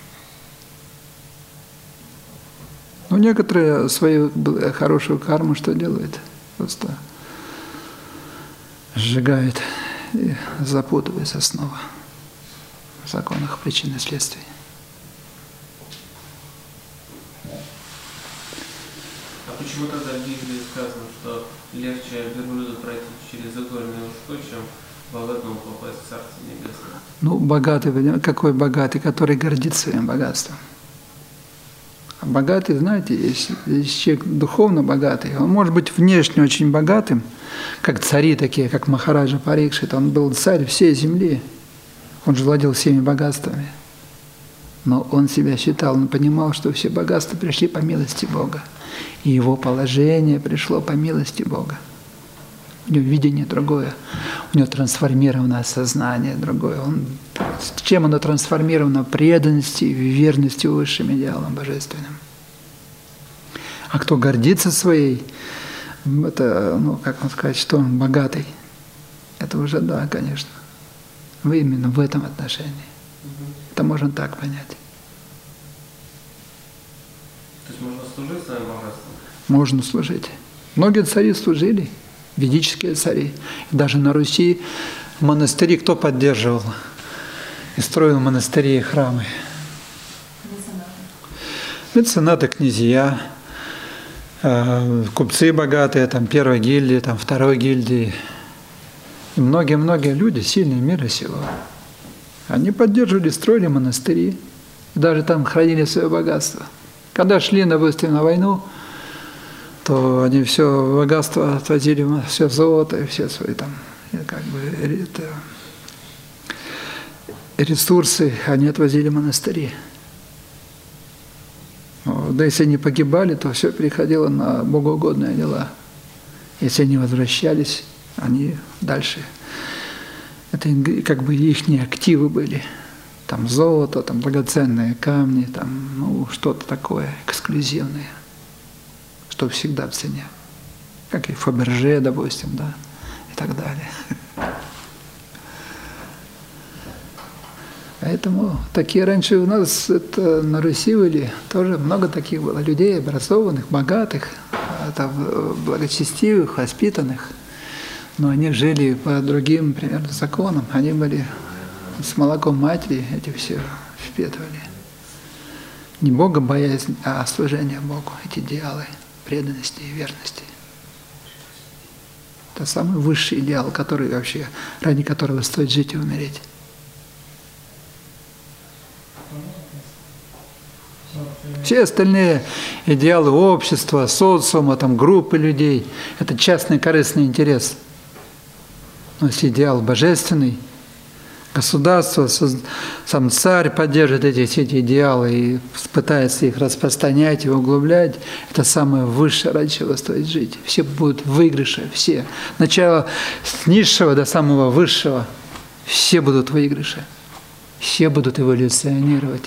Но некоторые свою хорошую карму что делают? Просто сжигают и запутываются снова в законах причин и следствий. А почему тогда в Библии сказано, что легче верблюду пройти через игольное ушко, чем богатому попасть в Царство Небесное? Ну, богатый, какой богатый, который гордится своим богатством. А богатый, знаете, если, если человек духовно богатый, он может быть внешне очень богатым, как цари такие, как Махараджа Парикшит, он был царь всей земли, он же владел всеми богатствами. Но он себя считал, он понимал, что все богатства пришли по милости Бога. И его положение пришло по милости Бога. У него видение другое, у него трансформированное сознание другое. Он, чем оно трансформировано? Преданностью и верностью высшим идеалам божественным. А кто гордится своей, это, ну, как вам сказать, что он богатый, это уже да, конечно. Вы именно в этом отношении. Это можно так понять. То есть можно служить своим богатством? Можно служить. Многие цари служили, ведические цари. И даже на Руси монастыри кто поддерживал? И строил монастыри и храмы? Меценаты. Меценаты, князья, купцы богатые, там, первой гильдии, там, второй гильдии. И многие-многие люди, сильные мира сего, они поддерживали, строили монастыри, даже там хранили свое богатство. Когда шли, допустим, на войну, то они все богатство отвозили, все золото и все свои там, как бы, это. ресурсы они отвозили в монастыри. Да если они погибали, то все переходило на богоугодные дела. Если они возвращались, они дальше. Это как бы их активы были. Там золото, там драгоценные камни, там ну, что-то такое эксклюзивное, что всегда в цене. Как и Фаберже, допустим, да, и так далее. Поэтому такие раньше у нас это, на Руси были, тоже много таких было людей, образованных, богатых, там, благочестивых, воспитанных. Но они жили по другим, примерно, законам. Они были с молоком матери, эти все впитывали. Не Бога боязнь, а служение Богу, эти идеалы преданности и верности. Это самый высший идеал, который вообще, ради которого стоит жить и умереть. Все остальные идеалы общества, социума, там, группы людей – это частный корыстный интерес. Но если идеал божественный, государство, сам царь поддерживает эти, все эти идеалы и пытается их распространять и углублять, это самое высшее, ради чего стоит жить. Все будут в выигрыше, все. Начало с низшего до самого высшего, все будут в выигрыше. Все будут эволюционировать.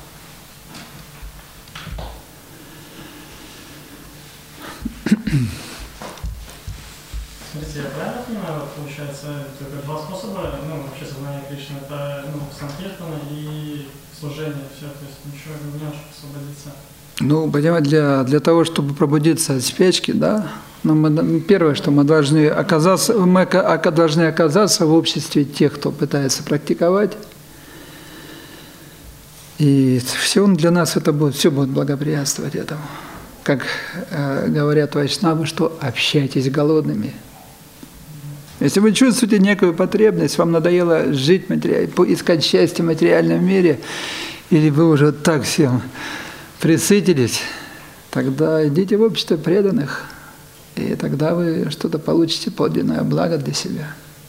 Смотрите, я правильно понимаю, получается, только два способа, ну, вообще сознание Кришны, это, ну, санкиртана и служение, все, то есть ничего не можешь освободиться. Ну, понимаете, для, для того, чтобы пробудиться от спячки, да, ну, мы, первое, что мы должны оказаться, мы должны оказаться в обществе тех, кто пытается практиковать, и все для нас это будет, все будет благоприятствовать этому. Как э, говорят вайшнавы, что общайтесь с голодными. Если вы чувствуете некую потребность, вам надоело жить, матери... искать счастье в материальном мире, или вы уже так всем присытились, тогда идите в общество преданных, и тогда вы что-то получите подлинное благо для себя.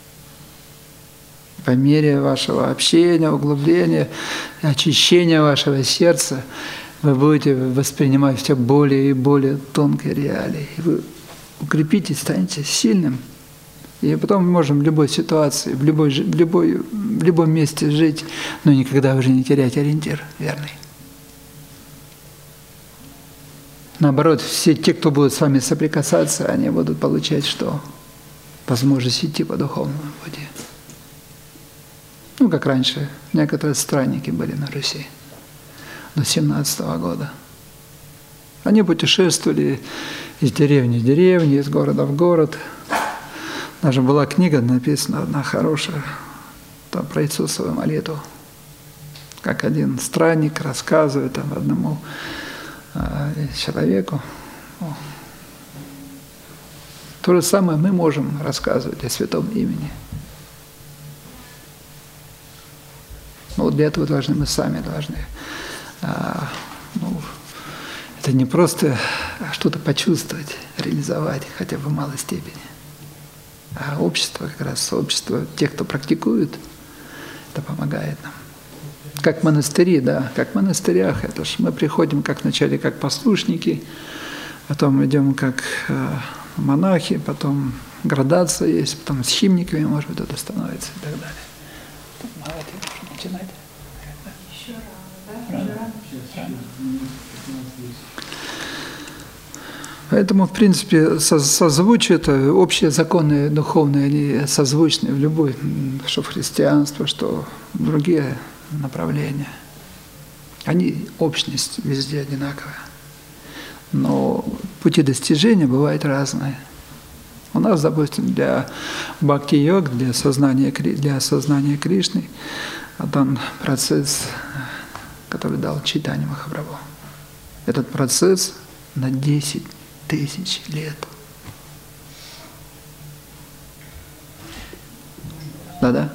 По мере вашего общения, углубления, очищения вашего сердца, вы будете воспринимать все более и более тонкие реалии. И вы укрепитесь, станете сильным. И потом мы можем в любой ситуации, в, любой, в, любой, в любом месте жить, но никогда уже не терять ориентир верный. Наоборот, все те, кто будут с вами соприкасаться, они будут получать что? Возможность идти по духовному пути. Ну, как раньше, некоторые странники были на Руси до семнадцатого года. Они путешествовали из деревни в деревню, из города в город. Даже была книга написана, одна хорошая, там, про Иисусову молитву. Как один странник рассказывает там, одному э, человеку. О. То же самое мы можем рассказывать о святом имени. Но для этого должны мы сами должны. А, ну, это не просто что-то почувствовать, реализовать хотя бы в малой степени. А общество, как раз общество тех, кто практикует, это помогает нам. Как монастыри, да, как в монастырях. Это ж мы приходим как вначале как послушники, потом идем как э, монахи, потом градация есть, потом с химниками, может быть, это становится и так далее. Давайте можно начинать. Еще рано, да? Еще рано. Поэтому, в принципе, созвучие, это общие законы духовные, они созвучны в любой, что в христианство, что в другие направления. Они, общность везде одинаковая. Но пути достижения бывают разные. У нас, допустим, для бхакти-йог, для сознания, для осознания Кришны, дан процесс, который дал Чайтанья Махапрабху. Этот процесс на десять тысяч лет. Да-да?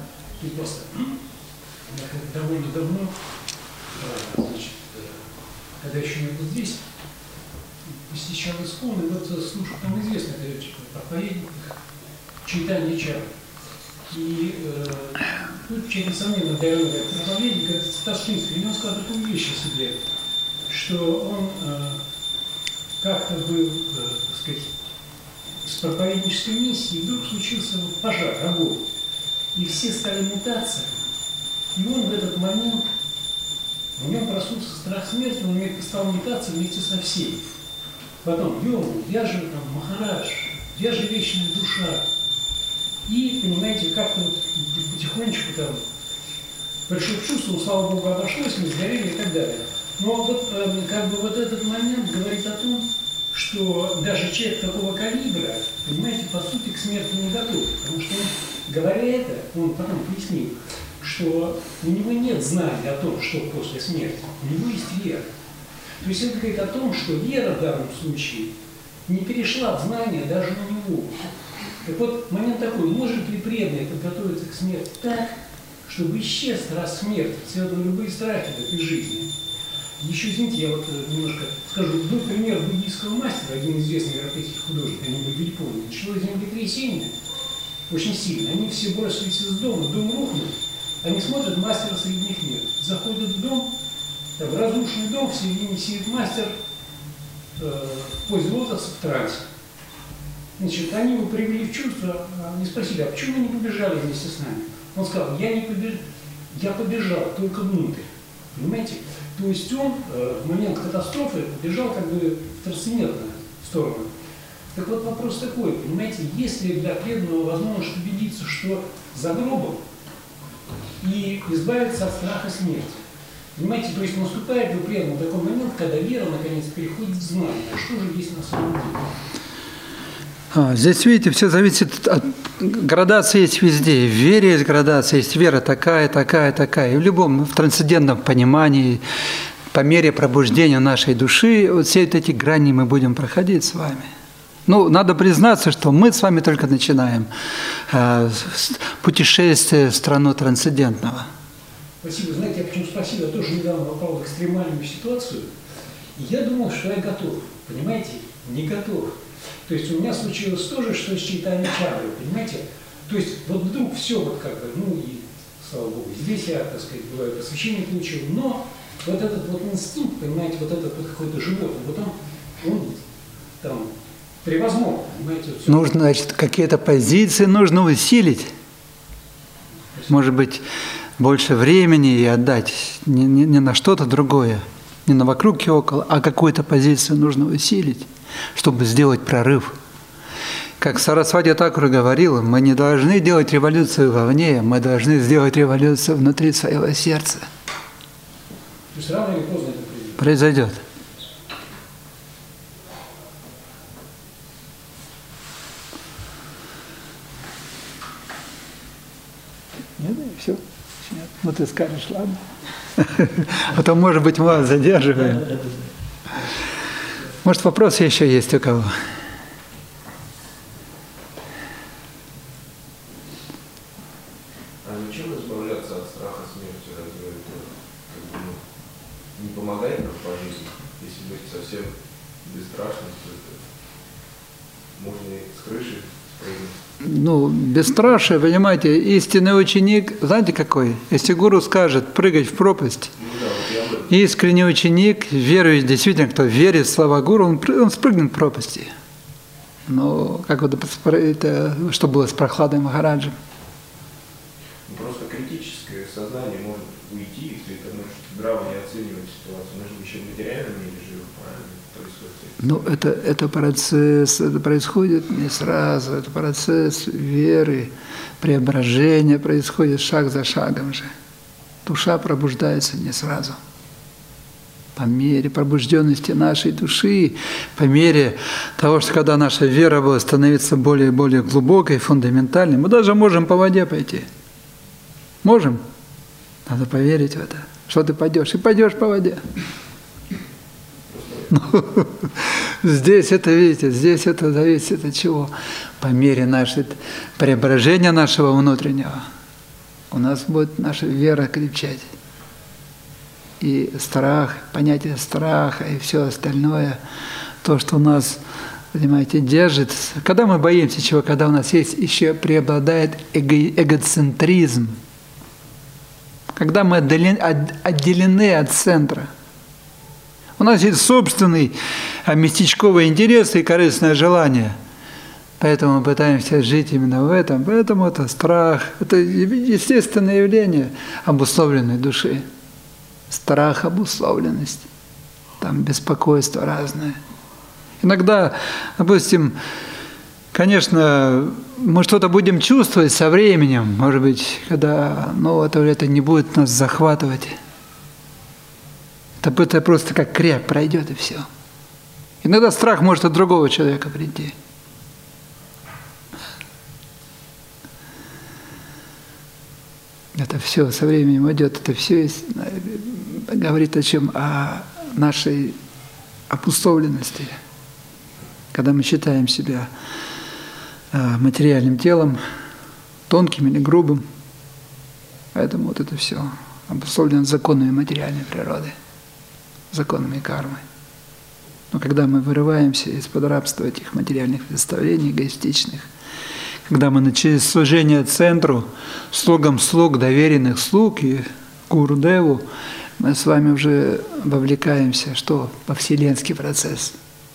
Довольно давно, значит, когда еще не был здесь, посещал Искон, и вот слушал, там известный проповедник Чайтанья Чаритамриту. И э, тут человек, несомненно, одаренный как проповедник, как Ташкентский, и он сказал такую вещь о себе, что он э, как-то был, э, так сказать, с проповеднической миссией, и вдруг случился вот пожар, огонь. И все стали метаться, и он в этот момент, в нем проснулся страх смерти, он стал метаться вместе со всеми. Потом, Йогу, я же там Махарадж, я же вечная душа. И, понимаете, как-то вот потихонечку там пришел в чувство, ну, слава Богу, обошлось, мы сгорели и так далее. Но вот э, как бы вот этот момент говорит о том, что даже человек такого калибра, понимаете, по сути к смерти не готов. Потому что, он, говоря это, он потом пояснил, что у него нет знания о том, что после смерти, у него есть вера. То есть это говорит о том, что вера в данном случае не перешла в знание даже на него. Так вот, момент такой, может ли преданный подготовиться к смерти так, чтобы исчез раз смерть, связаны любые страхи в этой жизни? Еще, извините, я вот немножко скажу, был пример буддийского мастера, один известный европейский художник, они были в Японии, началось землетрясение, очень сильно, они все бросились из дома, дом рухнул, они смотрят, мастера среди них нет, заходят в дом, там, разрушенный дом, в середине сидит мастер э, в позе лотоса в трансе. Значит, они его привели в чувство, они спросили, а почему вы не побежали вместе с нами? Он сказал, я не побежал, я побежал только внутрь. Понимаете? То есть он э, в момент катастрофы побежал как бы в трансцендентную сторону. Так вот вопрос такой, понимаете, есть ли для преданного возможность убедиться, что за гробом и избавиться от страха смерти? Понимаете, то есть наступает у преданного такой момент, когда вера наконец переходит в знание, а что же есть на самом деле? А, здесь, видите, все зависит от... Градация есть везде. В вере есть градация, есть вера такая, такая, такая. И в любом, в трансцендентном понимании, по мере пробуждения нашей души, вот все вот эти грани мы будем проходить с вами. Ну, надо признаться, что мы с вами только начинаем э, путешествие в страну трансцендентного. Спасибо. Знаете, я почему спросил, я тоже недавно попал в экстремальную ситуацию, и я думал, что я готов. Понимаете? Не готов. То есть у меня случилось то же, что с Чайтанья Чакрой, понимаете? То есть вот вдруг все вот как бы, ну и слава Богу, здесь я, так сказать, бывает, посвящение получил, но вот этот вот инстинкт, понимаете, вот этот вот какой-то животный, вот он, он там превозмог, понимаете? Вот нужно, значит, какие-то позиции нужно усилить. Может быть, больше времени и отдать не, не, не на что-то другое, не на вокруг и около, а какую-то позицию нужно усилить, чтобы сделать прорыв. Как Сарасвати Такур говорил, мы не должны делать революцию вовне, мы должны сделать революцию внутри своего сердца. То есть рано или поздно это произойдет. Произойдет. Нет, все. Нет. Ну ты скажешь, ладно. А то, может быть, мы вас задерживаем. Может, вопросы еще есть у кого? А ничем избавляться от страха смерти, разве это как бы, ну, не помогает нам по жизни? Если быть совсем бесстрашным, то это можно и с крыши спрыгнуть. Ну, бесстрашие, понимаете, истинный ученик, знаете какой? Если гуру скажет прыгать в пропасть, Ну да, вот я об этом. искренний ученик, верующий, действительно, кто верит в слова гуру, он, он спрыгнет в пропасти. Но как вот это, что было с Прохладой Махараджем? Ну, просто критическое сознание может уйти, если это может здраво не оценивать ситуацию. Мы же еще в материальном мире живем, правильно? Происходит. Ну, это, это процесс, это происходит не сразу, это процесс веры, преображения происходит шаг за шагом же. Душа пробуждается не сразу. По мере пробужденности нашей души, по мере того, что когда наша вера будет становиться более и более глубокой, фундаментальной, мы даже можем по воде пойти. Можем? Надо поверить в это. Что ты пойдешь? И пойдешь по воде. Ну, здесь это, видите, здесь это зависит от чего? По мере нашего преображения нашего внутреннего у нас будет наша вера крепчать. И страх, понятие страха и все остальное, то, что у нас, понимаете, держит. Когда мы боимся чего? Когда у нас есть еще преобладает эго, эгоцентризм. когда мы отделены от центра. У нас есть собственный местечковый интерес и корыстное желание. Поэтому мы пытаемся жить именно в этом. Поэтому это страх. Это естественное явление обусловленной души. Страх, обусловленность. Там беспокойство разное. Иногда, допустим, конечно, мы что-то будем чувствовать со временем, может быть, когда, ну, это, это не будет нас захватывать. Это, это просто как кряк пройдет и все. Иногда страх может от другого человека прийти. Это все со временем идет, это все говорит о чем? О нашей опустовленности. Когда мы считаем себя материальным телом, тонким или грубым. Поэтому вот это все обусловлено законами материальной природы, законами кармы. Но когда мы вырываемся из-под рабства этих материальных представлений эгоистичных, когда мы через служение центру, слугам слуг, доверенных слуг и Гурудеву, мы с вами уже вовлекаемся что? Во вселенский процесс.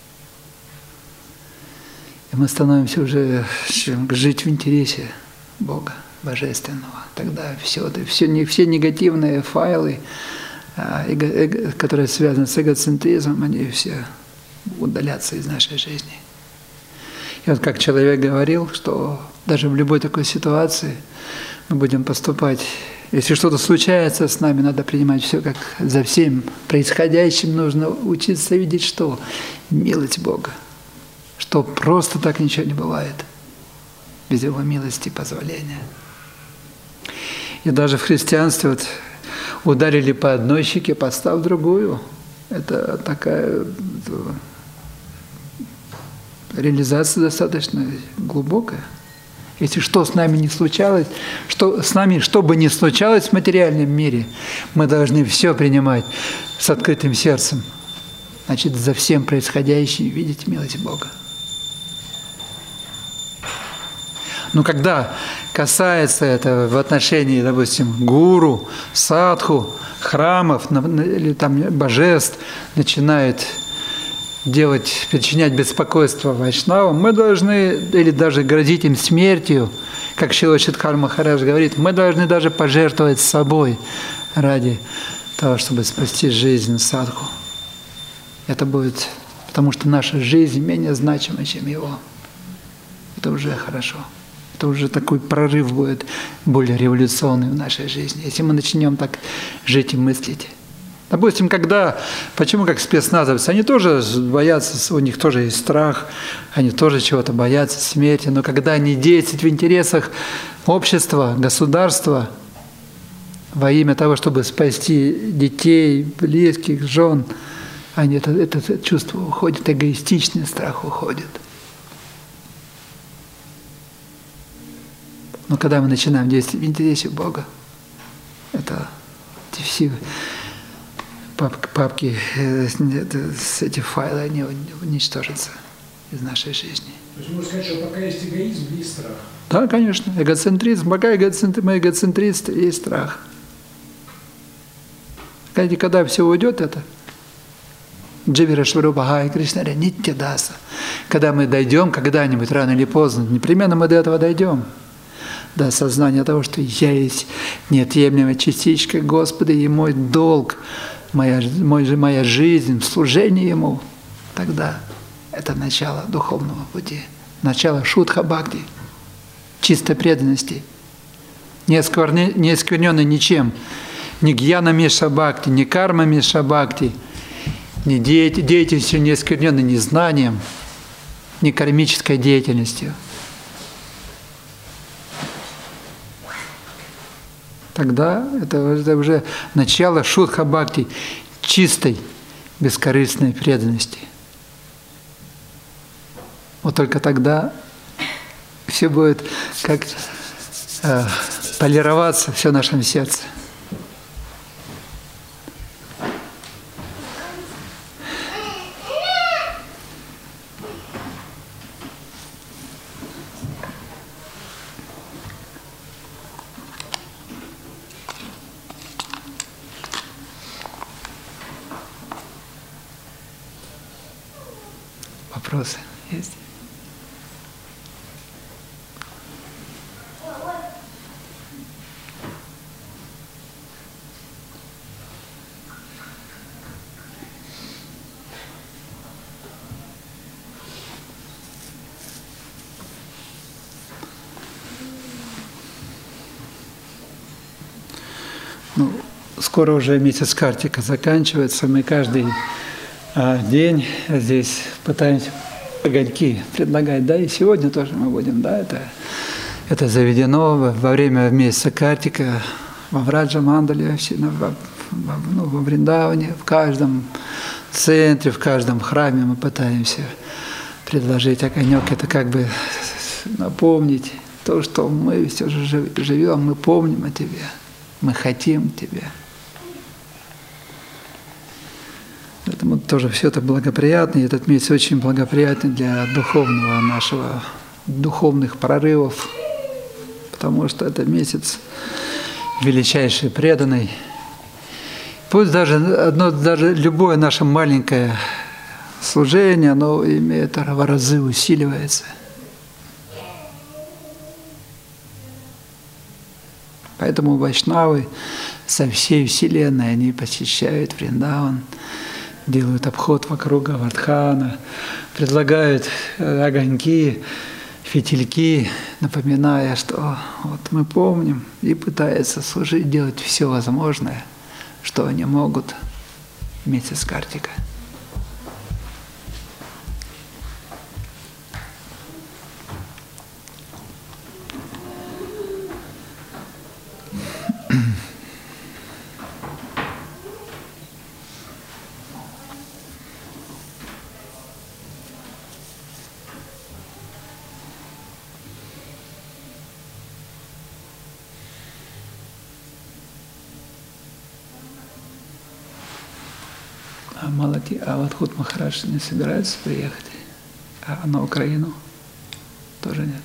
И мы становимся уже жить в интересе Бога Божественного. Тогда все, все, все негативные файлы, эго, эго, которые связаны с эгоцентризмом, они все удалятся из нашей жизни. И вот как человек говорил, что даже в любой такой ситуации мы будем поступать, если что-то случается с нами, надо принимать все как за всем происходящим, нужно учиться видеть что? Милость Бога. Что просто так ничего не бывает без Его милости и позволения. И даже в христианстве вот ударили по одной щеке, подстав другую. Это такая реализация достаточно глубокая. Если что с нами не случалось, что с нами, что бы ни случалось в материальном мире, мы должны все принимать с открытым сердцем. Значит, за всем происходящим видеть милость Бога. Но когда касается это в отношении, допустим, гуру, садху, храмов или там божеств, начинает делать, причинять беспокойство вайшнавам, мы должны, или даже грозить им смертью, как Шрила Шридхар Махарадж говорит, мы должны даже пожертвовать собой ради того, чтобы спасти жизнь садху. Это будет, потому что наша жизнь менее значима, чем его. Это уже хорошо. Это уже такой прорыв будет более революционный в нашей жизни, если мы начнем так жить и мыслить. Допустим, когда, почему как спецназовцы, они тоже боятся, у них тоже есть страх, они тоже чего-то боятся, смерти, но когда они действуют в интересах общества, государства, во имя того, чтобы спасти детей, близких, жен, они, это, это, это чувство уходит, эгоистичный страх уходит. Но когда мы начинаем действовать в интересе Бога, это все папки, папки эти файлы, они уничтожатся из нашей жизни. То есть можно сказать, что пока есть эгоизм, есть страх. Да, конечно. Эгоцентризм. Пока эгоцентрист, мы эгоцентристы, есть страх. Когда все уйдет, это Дживира Шварупахай Кришнаре Нитья Даса. Когда мы дойдем когда-нибудь, рано или поздно, непременно мы до этого дойдем. До осознания того, что я есть неотъемлемая частичка Господа, и мой долг, моя, мой, моя жизнь, служение Ему, тогда это начало духовного пути, начало шудха-бхакти, чистой преданности, не оскверненной ничем, ни гьяна миша-бхакти, ни карма миша-бхакти, ни деятельностью не оскверненной ни знанием, ни кармической деятельностью. Тогда это, это уже начало шудха-бхакти, чистой, бескорыстной преданности. Вот только тогда все будет как э, полироваться все в нашем сердце. Вопросы есть? Ну, скоро уже месяц картика заканчивается. Мы каждый а, день здесь пытаемся огоньки предлагать. Да, и сегодня тоже мы будем. Да, это, это заведено во время месяца картика во Враджа Мандале, во, ну, во Вриндаване, в каждом центре, в каждом храме мы пытаемся предложить огонек. Это как бы напомнить то, что мы все же живем, мы помним о тебе. Мы хотим Тебя. Поэтому тоже все это благоприятно, и этот месяц очень благоприятный для духовного нашего, духовных прорывов, потому что это месяц величайший, преданный. Пусть даже одно, даже любое наше маленькое служение, оно имеет в разы усиливается. Поэтому вайшнавы со всей вселенной, они посещают Вриндаван, делают обход вокруг Говардхана, предлагают огоньки, фитильки, напоминая, что вот мы помним, и пытаются служить, делать все возможное, что они могут в месяц картика. А Малати, а вот Худ Махарадж не собирается приехать? А на Украину тоже нет.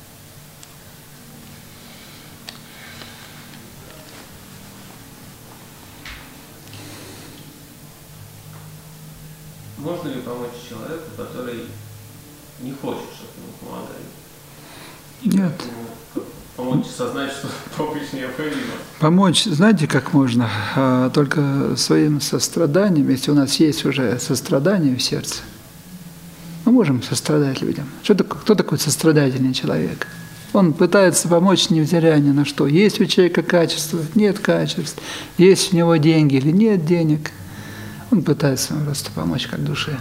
Можно ли помочь человеку, который не хочет, чтобы ему помогали? Нет. Помочь осознать, что помощь необходима. Помочь, знаете, как можно? А, только своим состраданием, если у нас есть уже сострадание в сердце, мы можем сострадать людям. Что такое, кто такой сострадательный человек? Он пытается помочь, невзирая ни на что. Есть у человека качество, нет качеств, есть у него деньги или нет денег. Он пытается просто помочь как душе.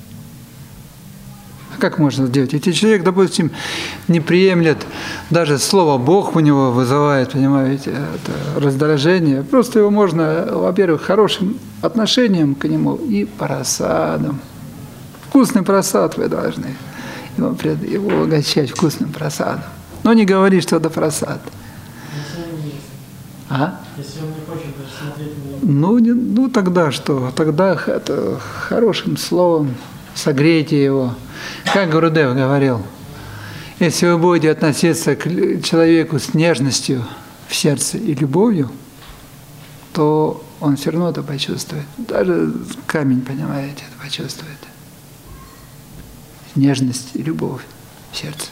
Как можно сделать? Если человек, допустим, не приемлет, даже слово «Бог» у него вызывает, понимаете, это раздражение, просто его можно, во-первых, хорошим отношением к нему и просадом. Вкусный просад вы должны его, его угощать вкусным просадом. Но не говори, что это просад. Если он не ест. А? Если он не хочет даже смотреть на него. Ну, не, ну тогда что? Тогда это хорошим словом согрейте его. Как Гурудев говорил, если вы будете относиться к человеку с нежностью в сердце и любовью, то он все равно это почувствует. Даже камень, понимаете, это почувствует. Нежность и любовь в сердце.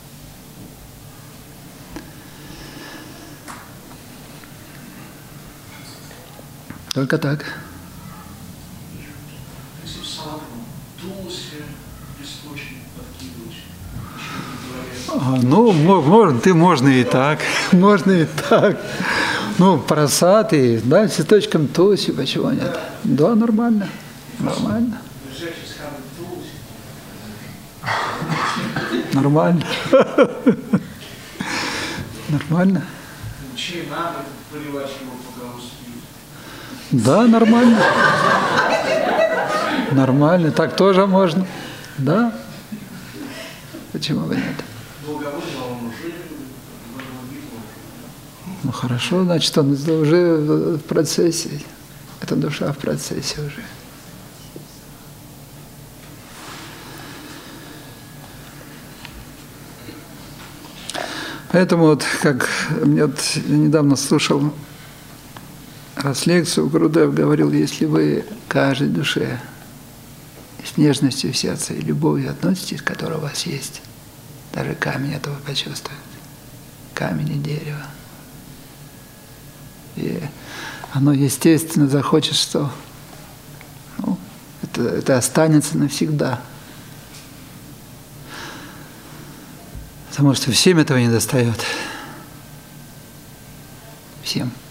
Только так. А, ну, можно, ты можно и так, можно и так. Ну, просад и, да, цветочком туси, почему нет? Да, нормально, нормально. Нормально. Нормально. Да, нормально. Нормально, так тоже можно. Да. Почему бы нет? Ну хорошо, значит, он уже в процессе. Это душа в процессе уже. Поэтому вот, как мне вот, я недавно слушал раз лекцию, Гурудев говорил, если вы каждой душе, с нежностью в сердце и любовью относитесь, которая у вас есть, даже камень этого почувствует. Камень и дерево. И оно, естественно, захочет, что ну, это, это останется навсегда. Потому что всем этого не достает. Всем.